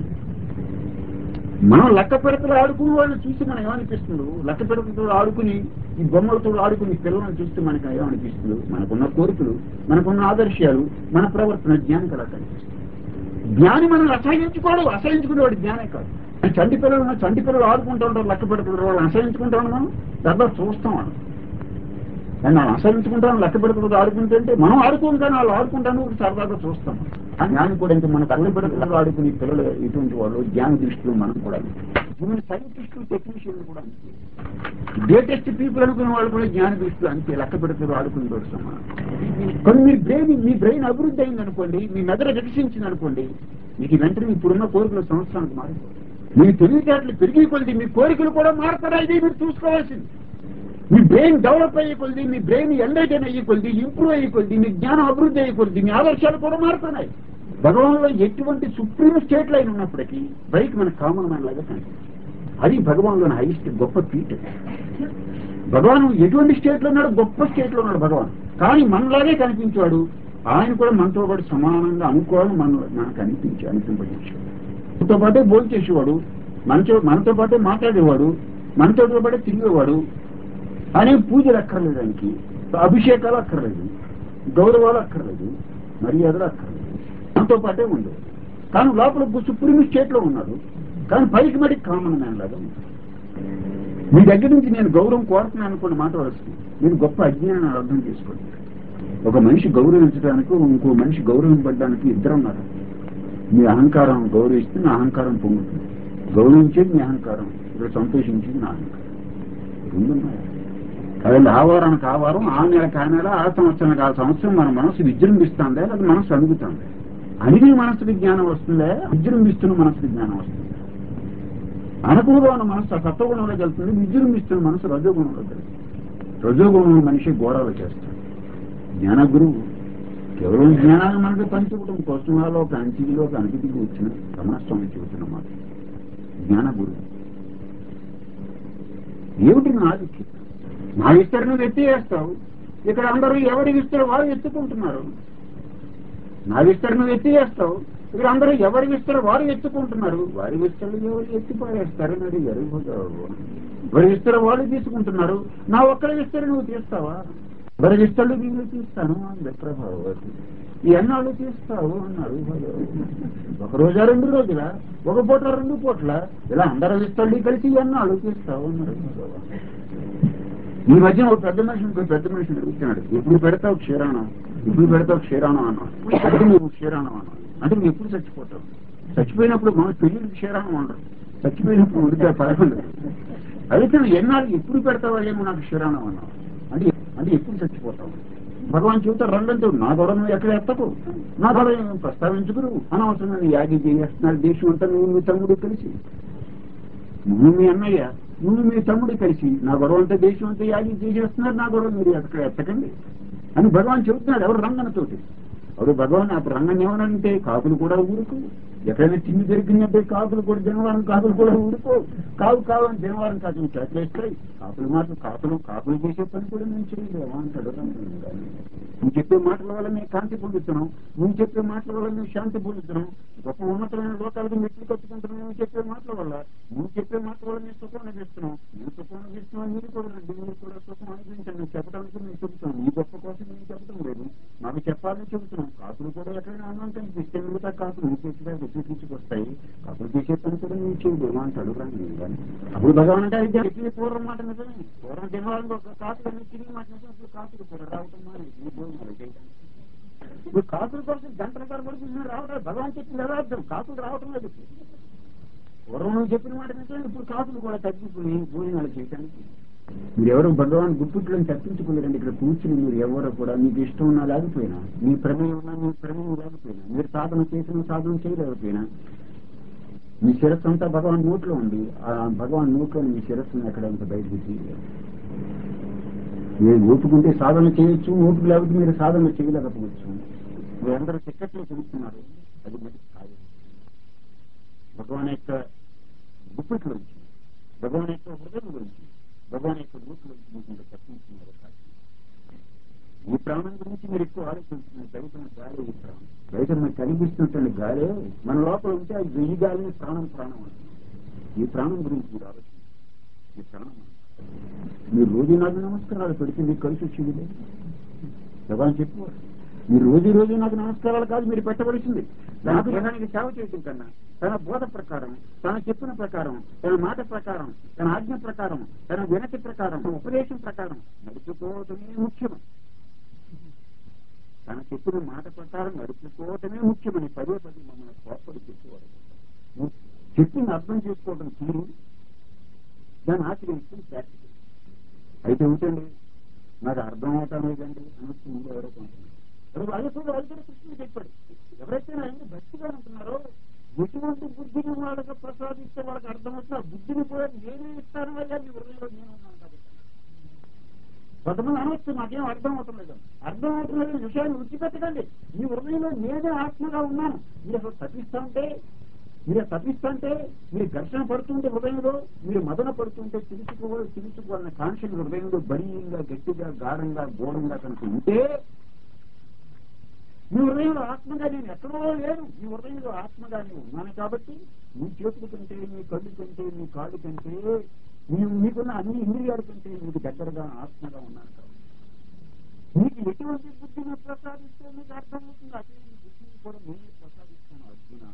మనం లెక్క పెడతలు ఆడుకునే వాళ్ళని చూసి మనం ఏమనిపిస్తుందో, లెక్క పెడతలతో ఆడుకుని ఈ బొమ్మలతో ఆడుకుని పిల్లలను చూస్తే మనకు ఏమనిపిస్తుందో, మనకున్న కోరికలు, మనకున్న ఆదర్శాలు, మన ప్రవర్తన జ్ఞానం కలా కనిపిస్తుంది. జ్ఞాని మనం అసహించుకోడు, అసహించుకునేవాడు జ్ఞానే కాదు. చంటి పిల్లలు చంటి పిల్లలు ఆడుకుంటూ ఉంటారు, లెక్క పెడుతున్నారు, వాళ్ళు అసహించుకుంటా ఉన్నాం, దాదాపు చూస్తాం వాళ్ళు. కానీ మనం అసహించుకుంటాం, లెక్క పెడుతున్నారు ఆడుకుంటుంటే మనం ఆడుకోం, కానీ వాళ్ళు ఆడుకుంటాను సరదాగా చూస్తాం. ఆ జ్ఞాని కూడా ఇంకా మన కళ్ళ పెడుతున్నారు ఆడుకుని పిల్లలు ఇటువంటి వాళ్ళు జ్ఞాన దృష్టిలో మనం కూడా మన సైంటిస్టులు, టెక్నీషియన్లు కూడా అంతే, గ్రేటెస్ట్ పీపుల్ అనుకునే వాళ్ళు కూడా జ్ఞాన దృష్టిలో అంతే, లెక్క పెడుతున్నారు ఆడుకుని చూస్తాం మనం. కానీ మీ బ్రెయిన్ మీ బ్రెయిన్ అభివృద్ధి అయింది అనుకోండి, మీ మెదడు వికసించింది అనుకోండి, మీకు వెంటనే ఇప్పుడున్న కోరికల సంవత్సరానికి మారిపోతుంది. మీ తెలివితేటలు పెరిగి కొలిది మీ కోరికలు కూడా మారుతారా? ఇది మీరు చూసుకోవాల్సింది. మీ బ్రెయిన్ డెవలప్ అయ్యే కొలిది, మీ బ్రెయిన్ ఎండైటైన్ అయ్యే కొలిది, ఇంప్రూవ్ అయ్యే కొలిది, మీ జ్ఞానం అభివృద్ధి అయ్యే కొలిది మీ ఆదర్శాలు కూడా మారుతున్నాయి. భగవాన్లో ఎటువంటి సుప్రీం స్టేట్ లైన్ ఉన్నప్పటికీ బయట మన కామన్ మ్యాన్ లాగా కనిపిస్తుంది. అది భగవాన్లోని హైయెస్ట్ గొప్ప పీఠ. భగవాన్ ఎటువంటి స్టేట్ లో ఉన్నాడు? గొప్ప స్టేట్ లో ఉన్నాడు భగవాన్. కానీ మనలాగే కనిపించాడు. ఆయన కూడా మనతో పాటు సమానంగా అనుకోవాలని మన మనకు అనిపించి అనిపింపజేశాడు. మనతో పాటే భోజనం చేసేవాడు, మనతో మనతో పాటే మాట్లాడేవాడు, మనతో పాటే తిరిగేవాడు. అనే పూజలు అక్కర్లేదు, ఆయనకి అభిషేకాలు అక్కర్లేదు, గౌరవాలు అక్కర్లేదు, మర్యాదలు అక్కర్లేదు, మనతో పాటే ఉండేవాడు. కానీ లోపల సుప్రీం స్టేట్ లో ఉన్నాడు. కానీ పైకి మరి కామన్ మ్యాన్ లాగా ఉన్నాడు. మీ దగ్గర నుంచి నేను గౌరవం కోరుతున్నాను అనుకున్న మాట వస్తుంది. మీరు గొప్ప అజ్ఞానాన్ని అర్థం చేసుకోండి. ఒక మనిషి గౌరవించడానికి, ఇంకో మనిషి గౌరవింపడానికి ఇద్దరు ఉన్నారు. మీ అహంకారం గౌరవిస్తే నా అహంకారం పొంగుతుంది, గౌరవించేది మీ అహంకారం, ఇక్కడ సంతోషించేది నా అహంకారం. రెండున్నాయి. కాబట్టి ఆ వారానికి ఆ వారం, ఆ నెలకు ఆ నెల, ఆ సంవత్సరానికి ఆ సంవత్సరం మన మనసు విజృంభిస్తుందా లేదా మనసు అడుగుతుంది? అడిగి మనసుకి జ్ఞానం వస్తుందా, విజృంభిస్తున్న మనసుకి జ్ఞానం వస్తుంది? అనుకూలంగా ఉన్న మనసు సత్వగుణంలోకి వెళ్తుంది, విజృంభిస్తున్న మనసు రజోగుణంలోకి వెళ్తుంది. రజోగుణంలో మనిషి ఘోరాలు చేస్తాడు. జ్ఞాన గురువు కేవలం జ్ఞానాన్ని మనకు పంచుకోవడం కోసంలో ఒక అంచిలో ఒక అనుభూతికి వచ్చిన రమణస్వామి చెబుతున్నమాట. జ్ఞాన గురువు ఏమిటి? నాది నా ఇస్తారు నువ్వు ఎత్తి వేస్తావు. ఇక్కడ అందరూ ఎవరికి ఇస్తారో వాళ్ళు ఎత్తుకుంటున్నారు. నా విస్తరణ నువ్వు ఎత్తి వేస్తావు. ఇక్కడ అందరూ ఎవరికి ఇస్తారో వారు ఎత్తుకుంటున్నారు. వారి విస్తరణ ఎవరు ఎత్తి పారేస్తారని అడిగారు. ఎవరికి ఇస్తారో వాళ్ళు తీసుకుంటున్నారు. నా ఒక్కరి విస్తరణ నువ్వు తీస్తావా? ఎవరికి ఇస్తాడు వీళ్ళు తీస్తాను అంది ప్రభావతి. ఈ ఎన్నాళ్ళు తీస్తావు అన్నారు. ఒక రోజా రెండు రోజుల, ఒక పూట రెండు పూట్ల, ఇలా అందరూ ఇస్తాడు కలిసి ఎన్నాళ్ళు తీస్తావు అన్నారు. ఈ మధ్య ఒక పెద్ద మనిషిని పోయి పెద్ద మనిషిని అడుగుతున్నాడు, ఎప్పుడు పెడతావు క్షీరాణం, ఎప్పుడు పెడతావు క్షీరాణం అన్నాడు. అంటే నువ్వు క్షీరాణం అన్నాడు. అంటే నువ్వు ఎప్పుడు చచ్చిపోతావు? చచ్చిపోయినప్పుడు మన పెళ్లికి క్షీరాణం ఉండదు, చచ్చిపోయినప్పుడు ఉడితే పడకుండా. అయితే నువ్వు ఎన్నాళ్ళు ఎప్పుడు పెడతావా ఏమో నాకు క్షీరాణం అన్నావు. అంటే అంటే ఎప్పుడు చచ్చిపోతావు? భగవాన్ చెబుతారు రంగంతో నా గొడవ నువ్వు ఎక్కడ ఎత్తకు, నా గొడవ ప్రస్తావించుకురు, అనవసరంగా నీ యాగి చేస్తున్నారు దేశం అంతా నువ్వు మీ తమ్ముడు కలిసి, నువ్వు మీ అన్నయ్య నువ్వు మీ తమ్ముడు కలిసి నా గొడవ అంతా దేశం అంతా యాగి చేసేస్తున్నారు, నా గొడవ మీరు ఎక్కడ ఎత్తకండి అని భగవాన్ చెబుతున్నాడు. ఎవరు రంగనతోటి. ఎవరు భగవాన్ అప్పుడు రంగన్ ఏమనంటే కాకులు కూడా ఊరుకు, ఎక్కడైనా తిండి దొరికిందంటే కాకులు కూడా జనవారం కాకులు కూడా ఊడిపో కావు కావు అని జనవారం కాకులు చేస్తాయి. కాకులు మాత్రం కాకులు కాకులు చేసే పని కూడా నేను చేయలేవా అంటాడు. నువ్వు చెప్పే మాటల వల్ల మేము కాంతి పొందుతున్నాం, నువ్వు చెప్పే మాటల వల్ల మేము శాంతి పొందుతున్నాం, గొప్ప ఉన్నతమైన లోకాలకు మెట్లు కట్టుకుంటున్నాం. నువ్వు చెప్పే మాటల వల్ల నువ్వు చెప్పే మాటల వల్ల మేము సుఖం అనిపిస్తున్నాం. నువ్వు సుఖం అనిపిస్తున్నావు, మీరు కూడా మీరు కూడా సుఖం అనిపించండి. నువ్వు చెప్పడానికి మేము చెబుతున్నాం, నీ గొప్ప కోసం మేము చెప్పడం లేదు, మాకు చెప్పాలని చెబుతున్నాం. కాకులు కూడా ఎక్కడైనా అన్నం కనిపిస్తే మిగతా కాకులు నీ చేతిగా తీసుకొస్తాయి. కాకులు చేసే పని కూడా నువ్వు చేయలేము అంటాడు. కానీ అప్పుడు భగవాన్ అంటే అది చెప్పిన పూర్వం మాట నిజమే. పూర్వం జనవాళ్ళకి ఒక కాకులు అన్ని తిరిగి మాట నిజం. కాకులు కూడా రావటం మానేది నీ భోజనాలు చేయడానికి. ఇప్పుడు కాకుల కోసం గంటల తరబడి రావడం భగవాన్ చెప్పింది ఎలా అర్థం? కాకులు రావటం లేదు. పూర్వం చెప్పిన మాట నిజమే. ఇప్పుడు కాకులు కూడా తగ్గిపోయి భోజనాలు చేయడానికి. మీరు ఎవరు భగవాన్ గుప్పిట్లను తప్పించుకోలేరండి. ఇక్కడ కూర్చుని మీరు ఎవరో కూడా మీకు ఇష్టం ఉన్నా లేకపోయినా, మీ ప్రమేయం ఉన్నా మీ ప్రమేయం లేకపోయినా, మీరు సాధన చేసిన సాధన చేయలేకపోయినా, మీ శిరస్సు అంతా భగవాన్ నోట్లో ఉంది. ఆ భగవాన్ నోట్లో మీ శిరస్సును ఎక్కడంత బయటకు తీయలేదు. మీరు ఓపుకుంటే సాధన చేయొచ్చు, ఓపిక లేకపోతే మీరు సాధన చేయలేకపోవచ్చు. మీరందరూ టికెట్లు తెలుస్తున్నారు, అది మరి కాదు. భగవాన్ యొక్క గుప్పిట్లో నుంచి, భగవాన్ యొక్క హృదయం గురించి, భగవాన్ యొక్క నోట్లో మీకు తప్పించుకున్నారు. ఈ ప్రాణం గురించి మీరు ఎక్కువ ఆలోచించుకున్నారు. బయట గాలి ఈ ప్రాణం, బయట మనకు కనిపిస్తున్నటువంటి గాలే మన లోపల ఉంటే అది వెయ్యి గాలిని ప్రాణం ప్రాణం అంటుంది. ఈ ప్రాణం గురించి మీరు ఆలోచించారు. ఈ ప్రాణం మీరు రోజు నాకు నమస్కారాలు పెడితే మీకు కలిసి వచ్చింది భగవాన్ చెప్పేవారు. మీరు రోజు రోజు నాకు నమస్కారాలు కాదు మీరు పెట్టవలసింది. నాకు దేహానికి సేవ చేయడం కన్నా తన బోధ ప్రకారం, తన చెప్పిన ప్రకారం, తన మాట ప్రకారం, తన ఆజ్ఞ ప్రకారం, తన వినతి ప్రకారం, ఉపదేశం ప్రకారం నడుచుకోవటమే ముఖ్యం. తన చెప్పిన మాట ప్రకారం నడుచుకోవటమే ముఖ్యమని పదే పది మమ్మల్ని కోపడి చెప్పేవాడు. చెప్పింది అర్థం చేసుకోవడం తీరు, దాన్ని ఆచరించడం ప్రాక్టికల్. అయితే ఉంచండి నాకు అర్థం అవటం లేదండి అనొచ్చు ముందు ఎవరో కొంటున్నారు. అదే కూడా వాళ్ళతో కృష్ణుడు చెప్పాడు, ఎవరైతే ఆయన భక్తిగా ఉంటున్నారో ఎటువంటి బుద్ధిని వాళ్ళకి ప్రసాదిస్తే వాళ్ళకి అర్థమవుతుంది. ఆ బుద్ధిని కూడా నేనే ఇస్తాను వల్ల మీ హృదయంలో నేను ఉన్నాను కాబట్టి. కొంతమంది అనవచ్చు నాకేం అర్థం అవటం లేదు, అర్థం అవటం లేదని విషయాన్ని విడిచిపెట్టకండి. మీ హృదయంలో నేనే ఆత్మగా ఉన్నాను. మీరు అసలు తప్పిస్తుంటే మీరు తప్పిస్తుంటే మీరు ఘర్షణ పడుతుంటే హృదయంలో, మీరు మదన పడుతుంటే తెలుసుకోవాలి తెలుసుకోవాలన్న కాన్షియస్ హృదయంలో బలీయంగా గట్టిగా గాఢంగా ఘోరంగా కనుక ఉంటే మీ హృదయంలో ఆత్మగా నేను ఎక్కడో లేను, మీ హృదయంలో ఆత్మగా నేను ఉన్నాను. కాబట్టి మీ చేతుల కంటే, మీ కళ్ళు కంటే, మీ కాళ్ళు కంటే, మీరు మీకున్న అన్ని ఇంద్రియాల కంటే మీకు దగ్గరగా ఆత్మగా ఉన్నాను. కాబట్టి మీకు ఎటువంటి బుద్ధిని ప్రసాదిస్తే మీకు అర్థమవుతుంది. అదే మీ బుద్ధిని కూడా నేనే ప్రసాదిస్తాను. అర్జున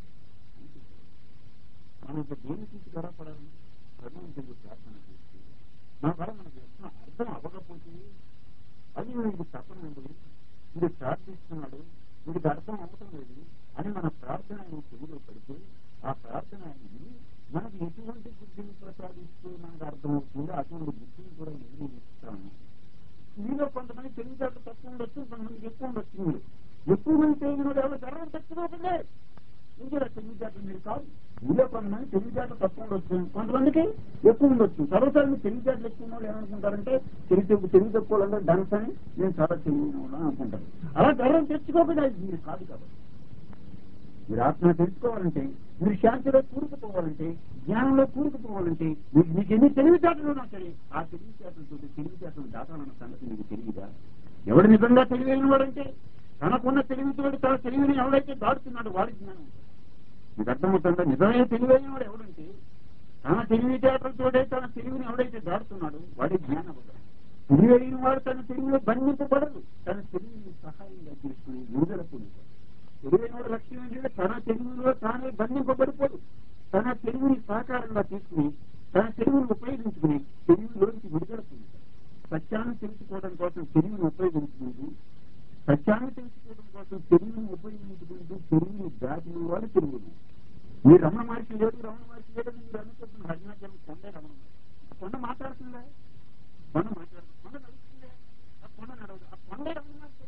మనం దేని చూసి గొడవపడాలి? భగవంతుడికి ప్రార్థన చేసి మన వల్ల మనకు అర్థం అవ్వకపోతే అది వీడికి తప్పన ఉండదు, వీడు ప్రార్థిస్తున్నాడు, వీడికి అర్థం అవ్వటం లేదు అని మన ప్రార్థన ఆయన చెవిలో పడితే ఆ ప్రార్థన అనేది మనకు ఎటువంటి బుద్ధిని ప్రసాదిస్తూ మనకు అర్థమవుతుందో అటువంటి బుద్ధిని కూడా నేను ఇస్తాను. మీలో కొంతమంది తెలివితేటలు తక్కువ ఉండొచ్చు, కొంతమందికి ఎక్కువ ఉండొచ్చు. మీరు ఎక్కువ మంది తెలియదు ఎవరు గర్వం తక్కువవుతుందే ఇంకేలా తెలివితేటలు మీరు కాదు. మీలో కొంతమంది తెలివితేటలు తక్కువ ఉండొచ్చు, కొంతమందికి ఎక్కువ ఉండొచ్చు. సర్వసారి తెలివితేటలు ఎక్కువ వాళ్ళు ఏమనుకుంటారంటే తెలివి తెలివి తక్కువ వాళ్ళందరూ డాన్స్ అని నేను చాలా తెలియని వాళ్ళని అనుకుంటాను. అలా గర్వం తెచ్చుకోకుండా మీరు కాదు. కాబట్టి మీరు ఆత్మ తెలుసుకోవాలంటే, మీరు శాంతిలో కూరుకుపోవాలంటే, జ్ఞానంలో కూరుకుపోవాలంటే మీకు మీకు ఎన్ని తెలివితేటలు ఉన్నా సరే ఆ తెలివితేటలతో తెలివితేటలు దాటాలన్న సంగతి మీకు తెలియదా? ఎవడు నిజంగా తెలివైన వాడంటే తనకున్న తెలివితోడు తన తెలివిని ఎవడైతే దాడుతున్నాడో వాడి జ్ఞానం మీకు అర్థమవుతుందో. నిజమైన తెలివైన వాడు ఎవడంటే తన తెలివితేటలతోడే తన తెలివిని ఎవడైతే దాడుతున్నాడో వాడి జ్ఞానం. తెలివైన వాడు తన తెలివిలో బంధింపబడదు, తన తెలివిని సహాయంగా తీసుకుని విడుదల పొందుతాడు. తెలివైన వాడు లక్ష్యం ఏంటంటే తన తెలివిలో తానే బంధింపబడిపోదు, తన తెలివిని సహకారంగా తీసుకుని తన తెలివిని ఉపయోగించుకుని తెలివిలోనికి విడుదల పొందుతాడు. సత్యాన్ని తెలుసుకోవడం కోసం తెలివిని ఉపయోగించుకుంటూ, సత్యాన్ని తెలుసుకోవడం కోసం తెలివిని ఉపయోగించుకుంటూ తెలివిని దాటిన వాడు తెలియదు. మీరు రమణ మహర్షి లేదు, రమణ మహర్షి లేదని మీరు అనుకుంటున్నారు. హరినాచలం కొండ రమణ మహర్షి కొండ మాట్లాడుతుందా? కొండ మాట్లాడుతుంది, కొండ నడుస్తుందా? ఆ కొండ నడవదు, ఆ కొండ రమణ మహర్షి